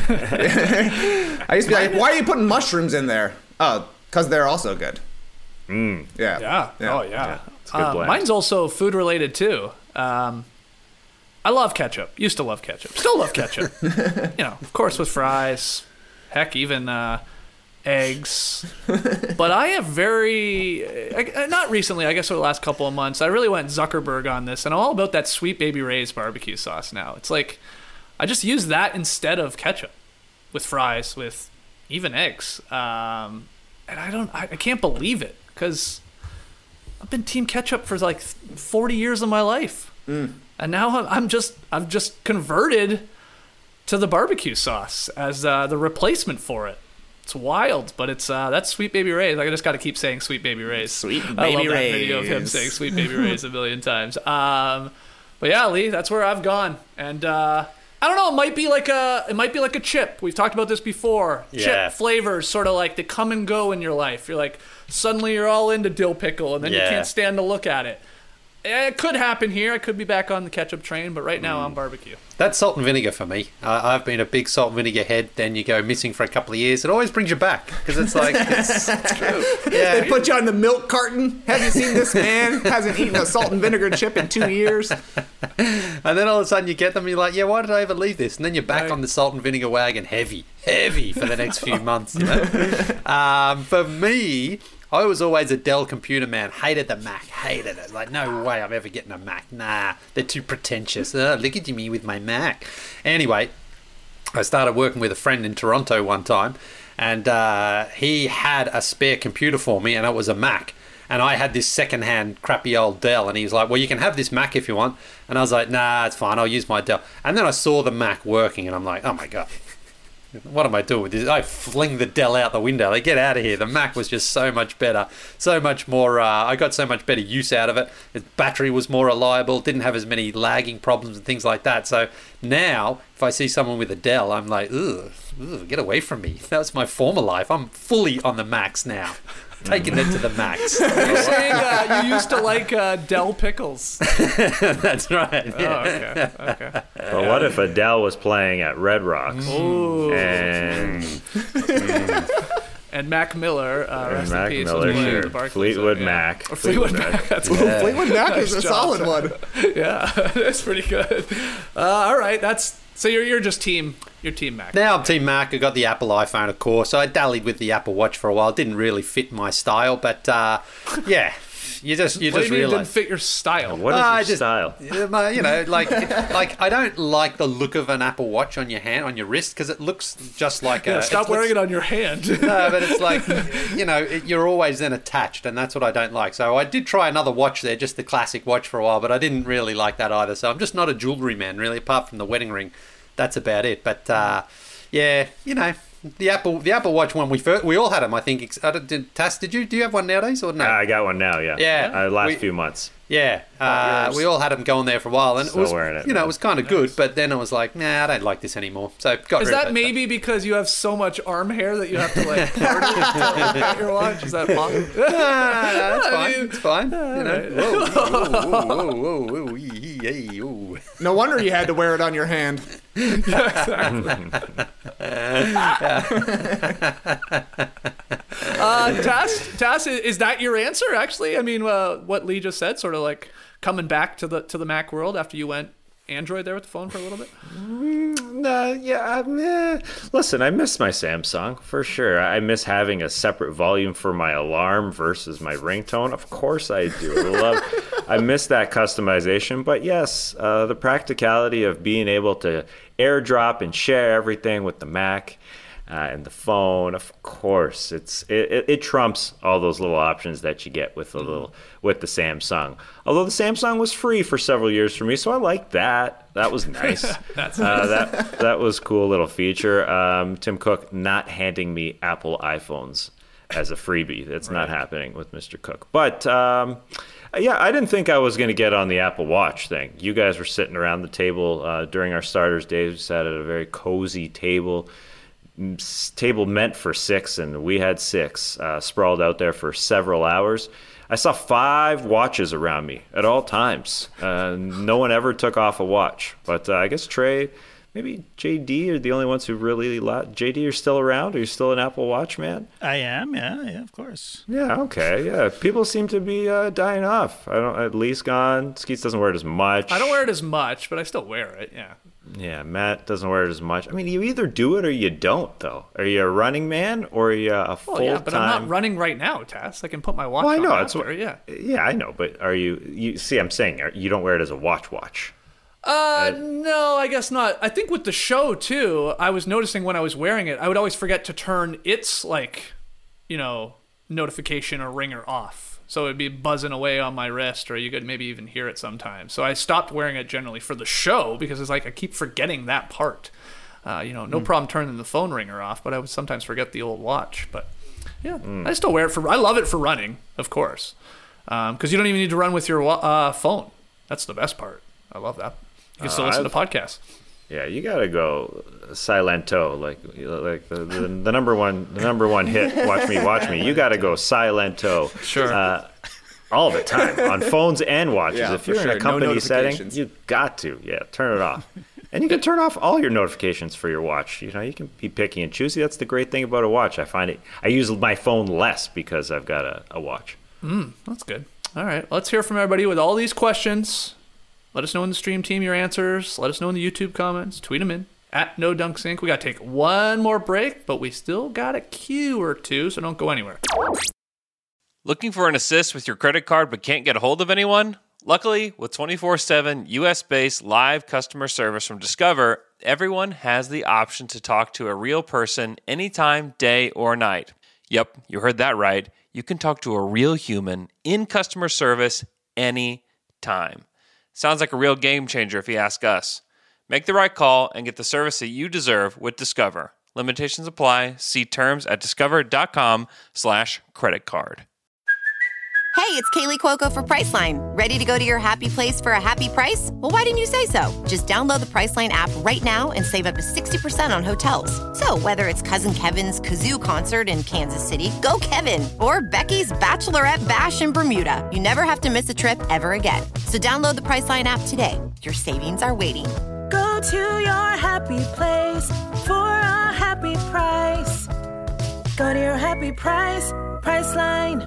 I used to be like, why are you putting mushrooms in there? Oh, because they're also good. Yeah. Yeah. Oh, yeah. It's a good blend. Mine's also food related too. I love ketchup. Used to love ketchup. Still love ketchup. Of course with fries. Heck, even eggs. But I have not recently, I guess over the last couple of months, I really went Zuckerberg on this, and I'm all about that Sweet Baby Ray's barbecue sauce now. It's like, I just use that instead of ketchup with fries, with even eggs. And I can't believe it, because I've been Team Ketchup for like 40 years of my life. And now I've just converted to the barbecue sauce as the replacement for it. It's wild, but it's that's Sweet Baby Ray's. I just got to keep saying Sweet Baby Ray's. Sweet Baby I love that Ray's. video of him saying Sweet Baby Ray's a million times. But yeah, Lee, that's where I've gone, and I don't know. It might be like a chip. We've talked about this before. Yeah. Chip flavors, sort of like they come and go in your life. You're like suddenly you're all into dill pickle, and then you can't stand to look at it. It could happen here. I could be back on the ketchup train, but right now I'm barbecue. That's salt and vinegar for me. I've been a big salt and vinegar head. Then you go missing for a couple of years. It always brings you back because it's like it's true. They put you on the milk carton. Have you seen this man? Hasn't eaten a salt and vinegar chip in 2 years. And then all of a sudden you get them and you're like, yeah, why did I ever leave this? And then you're back on the salt and vinegar wagon heavy for the next few months. You know? For me, I was always a Dell computer man. Hated the Mac. Hated it. Like, no way I'm ever getting a Mac. Nah, they're too pretentious. Look at me with my Mac. Anyway, I started working with a friend in Toronto one time, and he had a spare computer for me, and it was a Mac. And I had this second-hand crappy old Dell, and he was like, well, you can have this Mac if you want. And I was like, nah, it's fine. I'll use my Dell. And then I saw the Mac working, and I'm like, oh, my God. What am I doing with this? I fling the Dell out the window. Like, get out of here. The Mac was just so much better. So much more, I got so much better use out of it. Its battery was more reliable, didn't have as many lagging problems and things like that. So now, if I see someone with a Dell, I'm like, ugh, get away from me. That was my former life. I'm fully on the Macs now. Taking it to the max. You're saying you used to like Dell pickles. That's right. Yeah. Oh, okay. But what if Adele was playing at Red Rocks? Ooh. And Mac Miller, rest in peace, was playing at the Barclays. Fleetwood Yeah. Mac. Or Fleetwood Mac. That's cool. Fleetwood Mac is a Nice job, solid one. Yeah, that's pretty good. All right, so you're just team Mac. Now I'm Team Mac. I got the Apple iPhone, of course. I dallied with the Apple Watch for a while. It didn't really fit my style, but yeah, you just What do you mean it realize didn't fit your style? What is your style? You know, like I don't like the look of an Apple Watch on your hand, on your wrist, because it looks just like a. Stop wearing it on your hand. No, but it's like, you know, you're always then attached, and that's what I don't like. So I did try another watch there, just the classic watch for a while, but I didn't really like that either. So I'm just not a jewelry man, really, apart from the wedding ring. That's about it. But yeah, you know, the Apple Watch one, we all had them, I think. Tass, do you have one nowadays or no? I got one now. Yeah. Yeah. Last few months. Yeah, we all had them going there for a while, and Still it was, wearing it, you know, man. it was kind of good. But then I was like, nah, I don't like this anymore. So got Is rid of that it. maybe because you have so much arm hair that you have to like part it to look at your watch? Is that possible? No, it's fine. I mean, It's fine. You know. Whoa, hey, ooh. No wonder you had to wear it on your hand. Yeah, exactly. Tass, is that your answer? Actually, I mean, what Lee just said, sort of like coming back to the Mac world after you went Android there with the phone for a little bit. Listen, I miss my Samsung for sure. I miss having a separate volume for my alarm versus my ringtone. Of course, I do. I miss that customization. But yes, the practicality of being able to AirDrop and share everything with the Mac. And the phone, of course, it trumps all those little options that you get with the Samsung. Although the Samsung was free for several years for me, so I liked that. That was nice. That's nice. That was a cool little feature. Tim Cook not handing me Apple iPhones as a freebie. That's not happening with Mr. Cook. But yeah, I didn't think I was going to get on the Apple Watch thing. You guys were sitting around the table during our starters days. We sat at a very cozy table meant for 6, and we had 6 sprawled out there for several hours. I saw 5 watches around me at all times. No one ever took off a watch. But I guess Trey, maybe JD are the only ones who really... JD, you're still around? Are you still an Apple Watch man? I am, yeah, of course. Yeah, okay, yeah. People seem to be dying off. Lee's gone. Skeets doesn't wear it as much. I don't wear it as much, but I still wear it, yeah. Yeah, Matt doesn't wear it as much. I mean, you either do it or you don't, though. Are you a running man or are you a full-time... Well, yeah, but I'm not running right now, Tass. I can put my watch on after, yeah. Yeah, I know, but are you... See, I'm saying you don't wear it as a watch. No, I guess not. I think with the show, too, I was noticing when I was wearing it, I would always forget to turn its, notification or ringer off. So it'd be buzzing away on my wrist, or you could maybe even hear it sometimes. So I stopped wearing it generally for the show because it's like I keep forgetting that part. No problem turning the phone ringer off, but I would sometimes forget the old watch. But yeah, I still wear it I love it for running, of course, because you don't even need to run with your phone. That's the best part. I love that. You can still listen to podcasts. Yeah, you gotta go Silento, like the number one hit. Watch me. You gotta go Silento. Sure. All the time on phones and watches. Yeah, if you're in a company setting, you got to turn it off. And you can turn off all your notifications for your watch. You can be picky and choosy. That's the great thing about a watch. I use my phone less because I've got a watch. That's good. All right, let's hear from everybody with all these questions. Let us know in the stream team your answers. Let us know in the YouTube comments. Tweet them in at NoDunksInc. We got to take one more break, but we still got a cue or two, so don't go anywhere. Looking for an assist with your credit card but can't get a hold of anyone? Luckily, with 24/7 US-based live customer service from Discover, everyone has the option to talk to a real person anytime, day or night. Yep, you heard that right. You can talk to a real human in customer service anytime. Sounds like a real game changer if you ask us. Make the right call and get the service that you deserve with Discover. Limitations apply. See terms at discover.com/creditcard. Hey, it's Kaylee Cuoco for Priceline. Ready to go to your happy place for a happy price? Well, why didn't you say so? Just download the Priceline app right now and save up to 60% on hotels. So whether it's Cousin Kevin's Kazoo Concert in Kansas City, go Kevin, or Becky's Bachelorette Bash in Bermuda, you never have to miss a trip ever again. So download the Priceline app today. Your savings are waiting. Go to your happy place for a happy price. Go to your happy price, Priceline.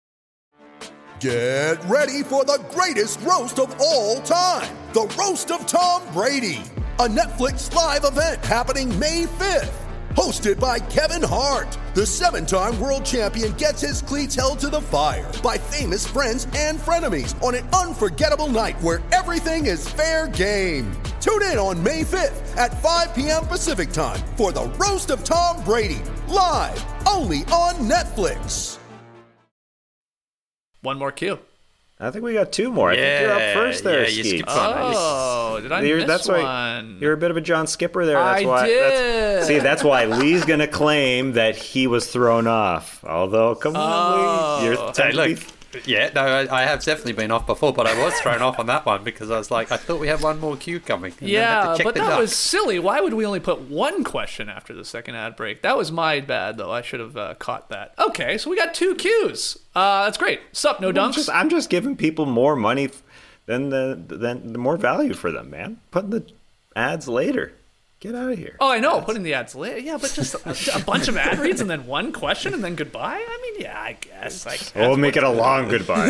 Get ready for the greatest roast of all time, the Roast of Tom Brady, a Netflix live event happening May 5th. Hosted by Kevin Hart, the 7-time world champion gets his cleats held to the fire by famous friends and frenemies on an unforgettable night where everything is fair game. Tune in on May 5th at 5 p.m. Pacific time for the Roast of Tom Brady, live only on Netflix. One more cue. I think we got 2 more. I think you're up first there, Skeets. Did I miss that's one? Why you're a bit of a John Skipper there. I did. That's why Lee's going to claim that he was thrown off. Although, come on, Lee. You're I have definitely been off before, but I was thrown off on that one because I was like, I thought we had one more cue coming. Yeah, but that was silly. Why would we only put one question after the second ad break? That was my bad, though. I should have caught that. Okay, so we got 2 cues. That's great. Sup, No Dunks? I'm just giving people more money than the more value for them, man. Putting the ads later. Get out of here. Oh, I know. Putting the ads late. Yeah, but just a bunch of ad reads and then one question and then goodbye? I mean, yeah, I guess. We'll make it a long goodbye.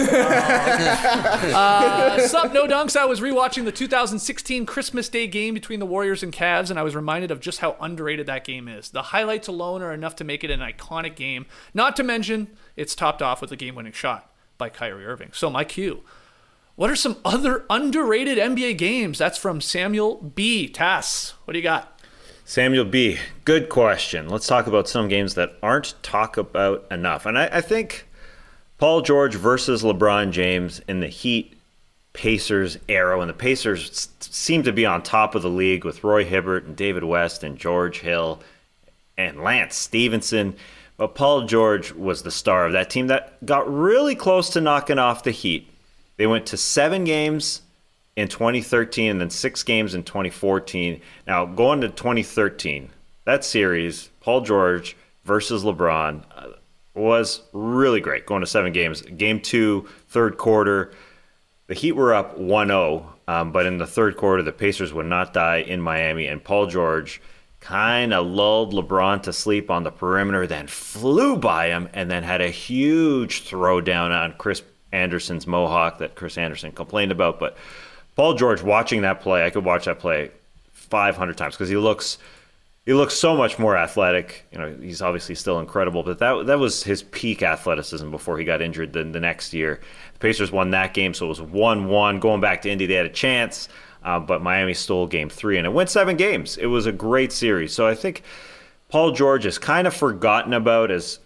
Sup, No Dunks. I was rewatching the 2016 Christmas Day game between the Warriors and Cavs, and I was reminded of just how underrated that game is. The highlights alone are enough to make it an iconic game, not to mention it's topped off with a game-winning shot by Kyrie Irving. So my cue. What are some other underrated NBA games? That's from Samuel B. Tass. What do you got? Samuel B. Good question. Let's talk about some games that aren't talked about enough. And I think Paul George versus LeBron James in the Heat Pacers era, when the Pacers seemed to be on top of the league with Roy Hibbert and David West and George Hill and Lance Stevenson. But Paul George was the star of that team that got really close to knocking off the Heat. They went to 7 games in 2013 and then 6 games in 2014. Now, going to 2013, that series, Paul George versus LeBron, was really great, going to 7 games. Game 2, third quarter, the Heat were up 1-0, but in the third quarter, the Pacers would not die in Miami, and Paul George kind of lulled LeBron to sleep on the perimeter, then flew by him, and then had a huge throwdown on Chris Anderson's mohawk that Chris Anderson complained about. But Paul George, watching that play, I could watch that play 500 times because he looks so much more athletic. You know, he's obviously still incredible, but that was his peak athleticism before he got injured the next year. The Pacers won that game, so it was 1-1. Going back to Indy, they had a chance, but Miami stole game 3, and it went 7 games. It was a great series. So I think Paul George is kind of forgotten about as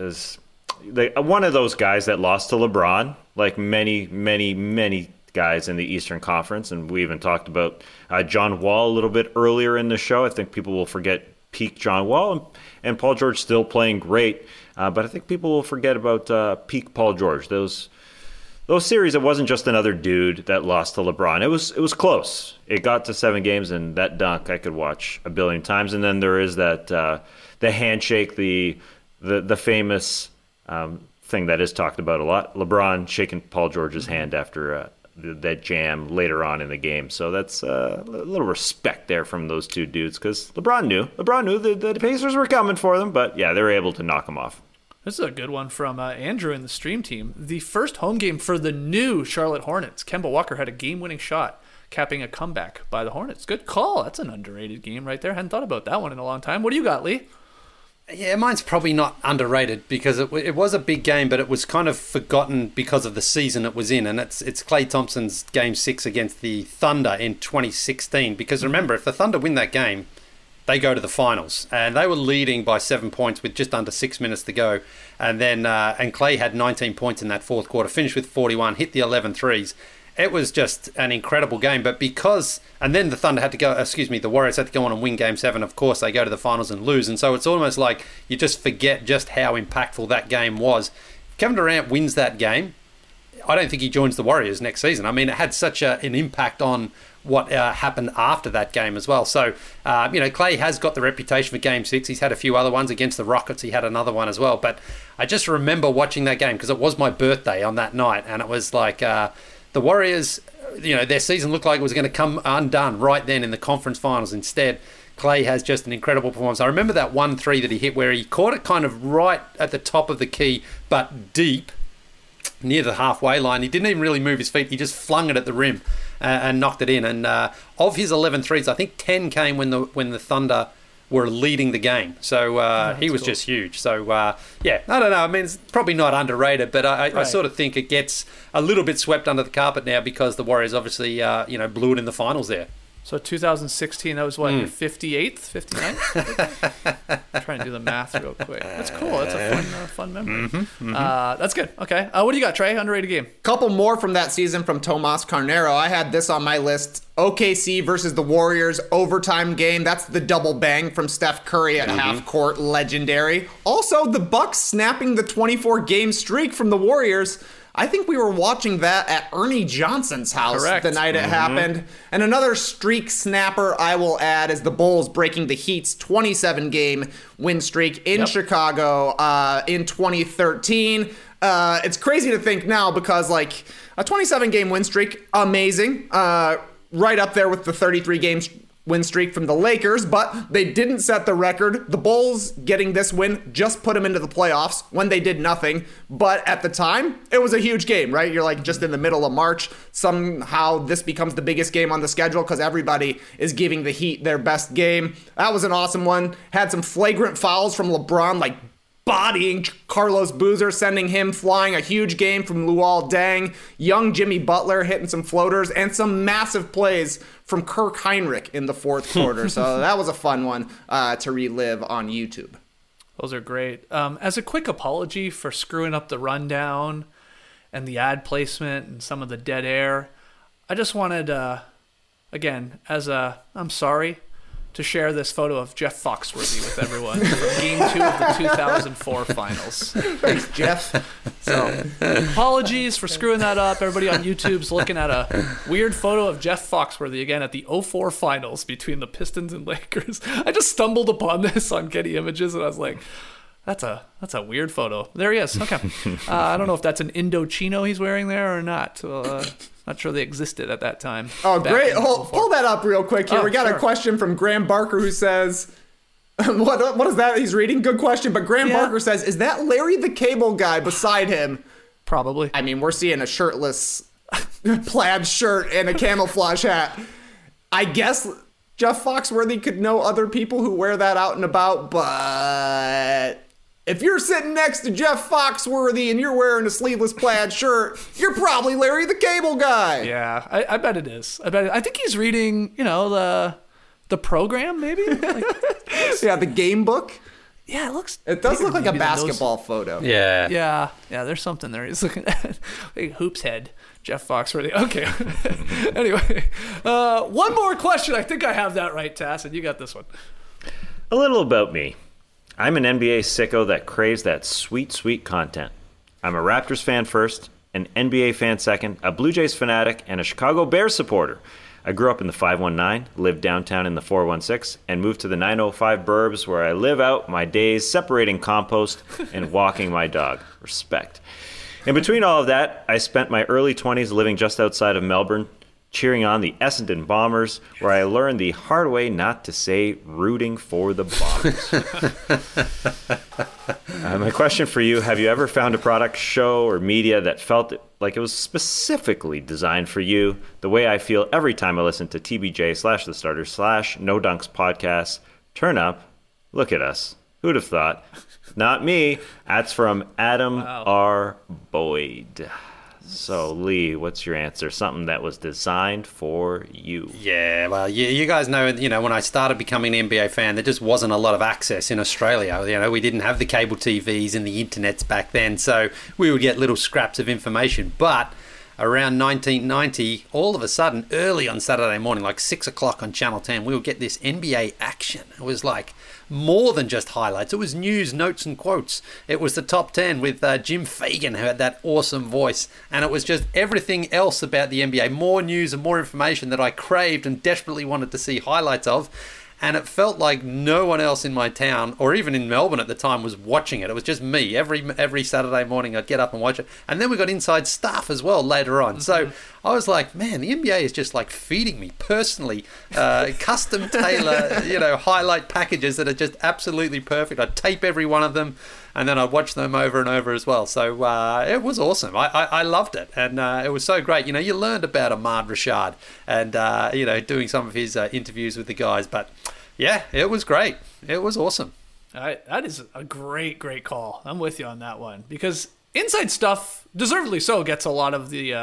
one of those guys that lost to LeBron, like many, many, many guys in the Eastern Conference. And we even talked about John Wall a little bit earlier in the show. I think people will forget peak John Wall, and Paul George still playing great. But I think people will forget about peak Paul George. Those series, it wasn't just another dude that lost to LeBron. It was close. It got to 7 games, and that dunk I could watch a billion times. And then there is that the handshake, the famous thing that is talked about a lot. LeBron shaking Paul George's hand after that jam later on in the game. So that's a little respect there from those two dudes, because LeBron knew the Pacers were coming for them, but yeah, they were able to knock them off. This is a good one from Andrew in the stream team. The first home game for the new Charlotte Hornets. Kemba Walker had a game-winning shot, capping a comeback by the Hornets. Good call. That's an underrated game right there. Hadn't thought about that one in a long time. What do you got, Lee? Yeah, mine's probably not underrated because it was a big game, but it was kind of forgotten because of the season it was in. And it's Klay Thompson's Game 6 against the Thunder in 2016. Because remember, if the Thunder win that game, they go to the finals. And they were leading by 7 points with just under 6 minutes to go. And then and Klay had 19 points in that fourth quarter, finished with 41, hit the 11 threes. It was just an incredible game, but and then the Warriors had to go on and win Game 7. Of course, they go to the finals and lose, and so it's almost like you just forget just how impactful that game was. If Kevin Durant wins that game, I don't think he joins the Warriors next season. I mean, it had such an impact on what happened after that game as well. So, Klay has got the reputation for Game 6. He's had a few other ones against the Rockets. He had another one as well, but I just remember watching that game because it was my birthday on that night, and it was like... the Warriors, their season looked like it was going to come undone right then in the conference finals. Instead, Klay has just an incredible performance. I remember that 1-3 that he hit where he caught it kind of right at the top of the key, but deep near the halfway line. He didn't even really move his feet. He just flung it at the rim and knocked it in. And of his 11 threes, I think 10 came when the Thunder were leading the game. So he was cool. Just huge. So, I don't know. I mean, it's probably not underrated, but I sort of think it gets a little bit swept under the carpet now because the Warriors obviously, blew it in the finals there. So 2016, that was what, your 58th, 59th? Trying to do the math real quick. That's cool. That's a fun memory. That's good. Okay. What do you got, Trey? Underrated game. Couple more from that season from Tomas Carnero. I had this on my list. OKC versus the Warriors overtime game. That's the double bang from Steph Curry at half court. Legendary. Also, the Bucks snapping the 24-game streak from the Warriors. I think we were watching that at Ernie Johnson's house the night it happened. And another streak snapper I will add is the Bulls breaking the Heat's 27-game win streak in Chicago in 2013. It's crazy to think now because, a 27-game win streak, amazing. Right up there with the 33-game win streak from the Lakers, but they didn't set the record. The Bulls getting this win just put them into the playoffs when they did nothing. But at the time, it was a huge game, right? You're like just in the middle of March. Somehow this becomes the biggest game on the schedule because everybody is giving the Heat their best game. That was an awesome one. Had some flagrant fouls from LeBron, like bodying Carlos Boozer, sending him flying. A huge game from Luol Deng. Young Jimmy Butler hitting some floaters, and some massive plays from Kirk Heinrich in the fourth quarter. So that was a fun one to relive on YouTube. Those are great. As a quick apology for screwing up the rundown and the ad placement and some of the dead air, I just wanted, again, I'm sorry, to share this photo of Jeff Foxworthy with everyone from Game 2 of the 2004 Finals. Thanks, Jeff. So, apologies for screwing that up. Everybody on YouTube's looking at a weird photo of Jeff Foxworthy again at the 2004 Finals between the Pistons and Lakers. I just stumbled upon this on Getty Images, and I was like, that's a weird photo. There he is. Okay. I don't know if that's an Indochino he's wearing there or not. Not sure they existed at that time. Oh, great. Pull that up real quick here. We got sure. a question from Graham Barker who says, what is that he's reading? Good question. But Graham Barker says, is that Larry the Cable Guy beside him? Probably. I mean, we're seeing a shirtless plaid shirt and a camouflage hat. I guess Jeff Foxworthy could know other people who wear that out and about, but if you're sitting next to Jeff Foxworthy and you're wearing a sleeveless plaid shirt, you're probably Larry the Cable Guy. Yeah, I bet it is. I think he's reading, the program, maybe? Yeah, the game book. Yeah, it does look like a basketball photo. Yeah. Yeah, there's something there. He's looking at big hoops head. Jeff Foxworthy. Okay. Anyway, one more question. I think I have that right, Tass, and you got this one. A little about me. I'm an NBA sicko that craves that sweet, sweet content. I'm a Raptors fan first, an NBA fan second, a Blue Jays fanatic, and a Chicago Bears supporter. I grew up in the 519, lived downtown in the 416, and moved to the 905 burbs where I live out my days separating compost and walking my dog. Respect. In between all of that, I spent my early 20s living just outside of Melbourne, cheering on the Essendon Bombers, where I learned the hard way not to say rooting for the Bombers. My question for you, have you ever found a product, show, or media that felt like it was specifically designed for you, the way I feel every time I listen to TBJ/The Starters/ No Dunks podcast? Turn up, look at us. Who'd have thought? Not me. That's from Adam R. Boyd. So, Lee, what's your answer? Something that was designed for you. Yeah, well, you guys know, when I started becoming an NBA fan, there just wasn't a lot of access in Australia. We didn't have the cable TVs and the internets back then, so we would get little scraps of information. But around 1990, all of a sudden, early on Saturday morning, like 6 o'clock on Channel 10, we would get this NBA action. It was like more than just highlights. It was news, notes, and quotes. It was the top 10 with Jim Fagan, who had that awesome voice. And it was just everything else about the NBA. More news and more information that I craved and desperately wanted to see highlights of. And it felt like no one else in my town, or even in Melbourne at the time, was watching it. It was just me. Every Saturday morning I'd get up and watch it. And then we got Inside Stuff as well later on. So I was like, man, the NBA is just like feeding me personally custom tailor, highlight packages that are just absolutely perfect. I'd tape every one of them, and then I'd watch them over and over as well. So it was awesome. I loved it, and it was so great. You learned about Ahmad Rashad and doing some of his interviews with the guys, but yeah, it was great. It was awesome. That is a great call. I'm with you on that one, because Inside Stuff, deservedly so, gets a lot of the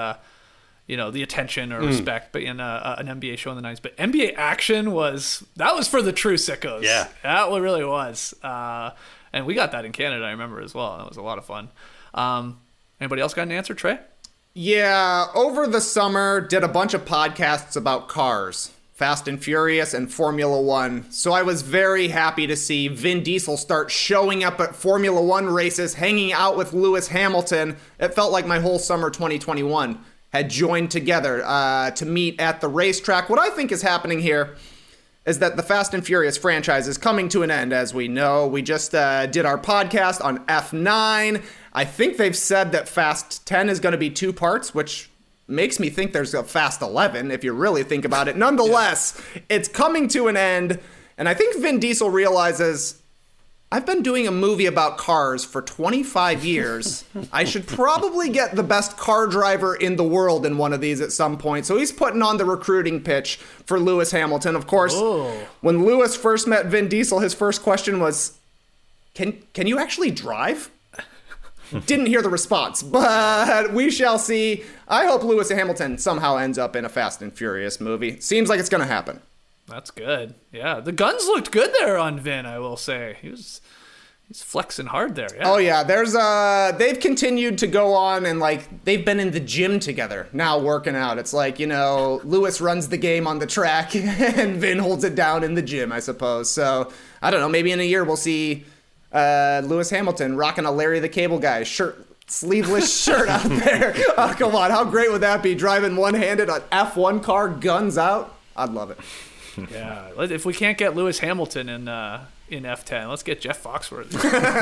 the attention or respect, but in an NBA show in the 90s. But NBA Action was for the true sickos. Yeah, that really was. And we got that in Canada, I remember, as well. That was a lot of fun. Anybody else got an answer, Trey? Yeah, over the summer, did a bunch of podcasts about cars. Fast and Furious and Formula One. So I was very happy to see Vin Diesel start showing up at Formula One races, hanging out with Lewis Hamilton. It felt like my whole summer 2021 had joined together to meet at the racetrack. What I think is happening here is that the Fast and Furious franchise is coming to an end, as we know. We just did our podcast on F9. I think they've said that Fast 10 is going to be 2 parts, which makes me think there's a Fast 11, if you really think about it. Nonetheless, it's coming to an end, and I think Vin Diesel realizes, I've been doing a movie about cars for 25 years. I should probably get the best car driver in the world in one of these at some point. So he's putting on the recruiting pitch for Lewis Hamilton. Of course, when Lewis first met Vin Diesel, his first question was, can you actually drive? Didn't hear the response, but we shall see. I hope Lewis Hamilton somehow ends up in a Fast and Furious movie. Seems like it's going to happen. That's good. Yeah, the guns looked good there on Vin, I will say. He's flexing hard there. Yeah. Oh yeah, they've continued to go on and like they've been in the gym together now working out. It's like, Lewis runs the game on the track and Vin holds it down in the gym, I suppose. So, I don't know, maybe in a year we'll see Lewis Hamilton rocking a Larry the Cable Guy sleeveless shirt out there. Oh, come on, how great would that be? Driving one-handed an F1 car, guns out. I'd love it. Yeah, if we can't get Lewis Hamilton in F10, let's get Jeff Foxworthy.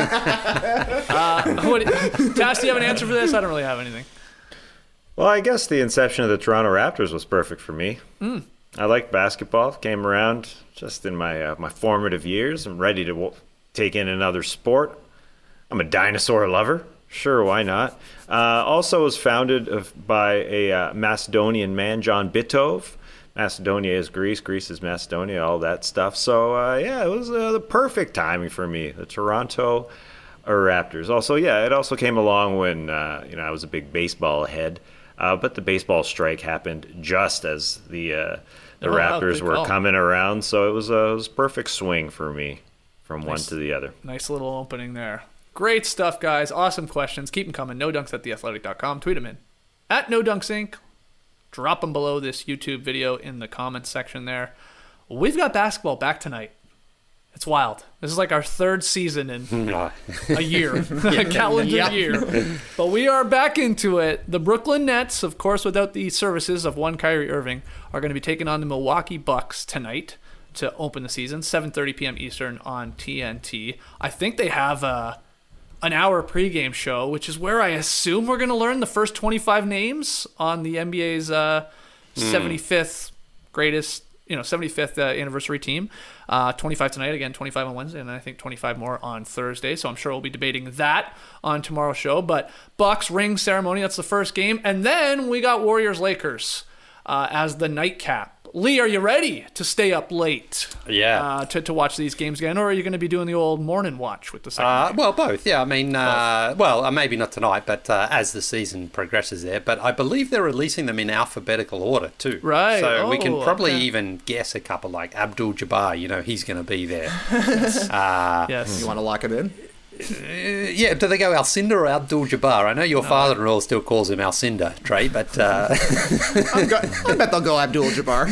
Tass, do you have an answer for this? I don't really have anything. Well, I guess the inception of the Toronto Raptors was perfect for me. I liked basketball. Came around just in my formative years. I'm ready to take in another sport. I'm a dinosaur lover. Sure, why not? Also was founded by a Macedonian man, John Bitov. Macedonia is Greece, Greece is Macedonia, all that stuff. So, it was the perfect timing for me, the Toronto Raptors. Also, it also came along when, I was a big baseball head. But the baseball strike happened just as the Raptors were coming around. So it was a perfect swing for me from one to the other. Nice little opening there. Great stuff, guys. Awesome questions. Keep them coming. NoDunks@theathletic.com. Tweet them in @NoDunksInc. Drop them below this YouTube video in the comments section there. We've got basketball back tonight. It's wild. This is like our third season in a year, a calendar year. But we are back into it. The Brooklyn Nets, of course, without the services of one Kyrie Irving, are going to be taking on the Milwaukee Bucks tonight to open the season, 7:30 p.m. Eastern on TNT. I think they have an hour pregame show, which is where I assume we're going to learn the first 25 names on the NBA's 75th greatest, 75th anniversary team. 25 tonight, again, 25 on Wednesday, and I think 25 more on Thursday. So I'm sure we'll be debating that on tomorrow's show. But Bucks ring ceremony, that's the first game. And then we got Warriors-Lakers as the nightcap. Lee, are you ready to stay up late? Yeah. To watch these games again, or are you going to be doing the old morning watch with the second game? Well, both. Yeah, I mean, maybe not tonight, but as the season progresses there. But I believe they're releasing them in alphabetical order too. Right. So we can probably even guess a couple like Abdul-Jabbar. He's going to be there. Yes. You want to lock it in? Yeah, do they go Alcindor or Abdul-Jabbar? I know your father-in-law still calls him Alcindor, Trey, but... I bet they'll go Abdul-Jabbar.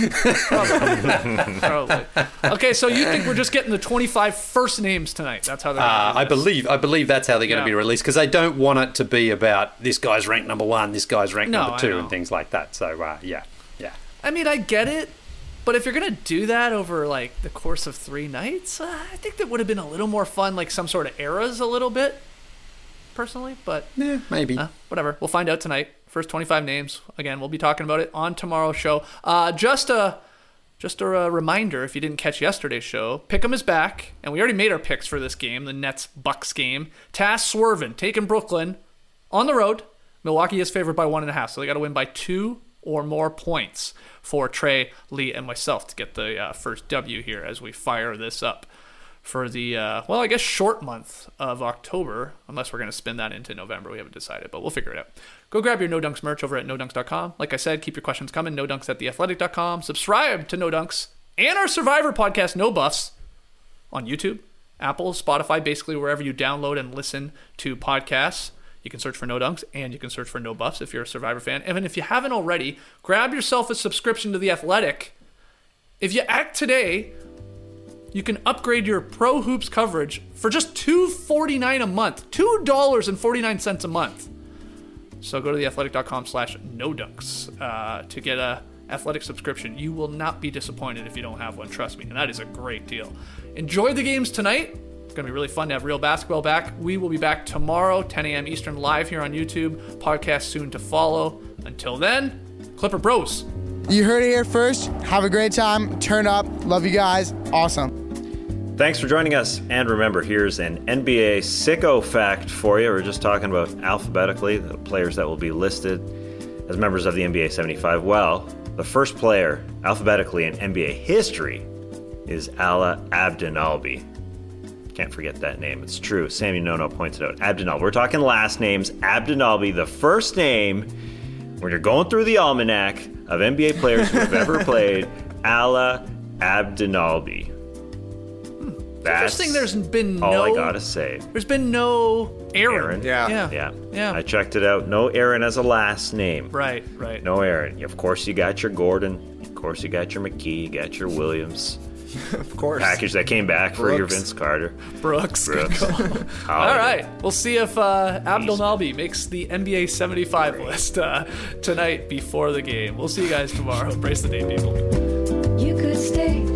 Probably. Okay, so you think we're just getting the 25 first names tonight? That's how they're going to do I believe that's how they're going to be released, because they don't want it to be about this guy's ranked number 1, this guy's ranked number 2, and things like that. So, yeah. I mean, I get it. But if you're going to do that over, like, the course of 3 nights, I think that would have been a little more fun, like some sort of eras a little bit, personally. But yeah, maybe. Whatever. We'll find out tonight. First 25 names. Again, we'll be talking about it on tomorrow's show. Just a reminder, if you didn't catch yesterday's show, Pick'em is back, and we already made our picks for this game, the Nets-Bucks game. Tass swerving, taking Brooklyn on the road. Milwaukee is favored by 1.5, so they got to win by 2 or more points for Trey, Lee, and myself to get the first W here as we fire this up for the, short month of October, unless we're going to spin that into November. We haven't decided, but we'll figure it out. Go grab your No Dunks merch over at NoDunks.com. Like I said, keep your questions coming, NoDunks@theathletic.com. Subscribe to No Dunks and our Survivor podcast, No Buffs, on YouTube, Apple, Spotify, basically wherever you download and listen to podcasts. You can search for No Dunks, and you can search for No Buffs if you're a Survivor fan. And if you haven't already, grab yourself a subscription to The Athletic. If you act today, you can upgrade your Pro Hoops coverage for just $2.49 a month. $2.49 a month. So go to theathletic.com/NoDunks to get a Athletic subscription. You will not be disappointed if you don't have one, trust me. And that is a great deal. Enjoy the games tonight. It's going to be really fun to have real basketball back. We will be back tomorrow, 10 a.m. Eastern, live here on YouTube. Podcast soon to follow. Until then, Clipper Bros. You heard it here first. Have a great time. Turn up. Love you guys. Awesome. Thanks for joining us. And remember, here's an NBA sicko fact for you. We're just talking about alphabetically the players that will be listed as members of the NBA 75. Well, the first player alphabetically in NBA history is Ala Abdinalbi. Can't forget that name. It's true. Sammy Nono points it out. Abdinalbi. We're talking last names. Abdinalbi, the first name, when you're going through the almanac of NBA players who have ever played, Ala Abdinalbi. That's interesting. There's been all no. I gotta say. There's been no Aaron. Yeah. Yeah. I checked it out. No Aaron as a last name. Right. No Aaron. Of course, you got your Gordon. Of course, you got your McKee. You got your Williams. Of course. Package that came back for your Vince Carter. Brooks. Good call. All right. We'll see if Abdinalbi makes the NBA 75 list tonight before the game. We'll see you guys tomorrow. Brace the day, people. You could stay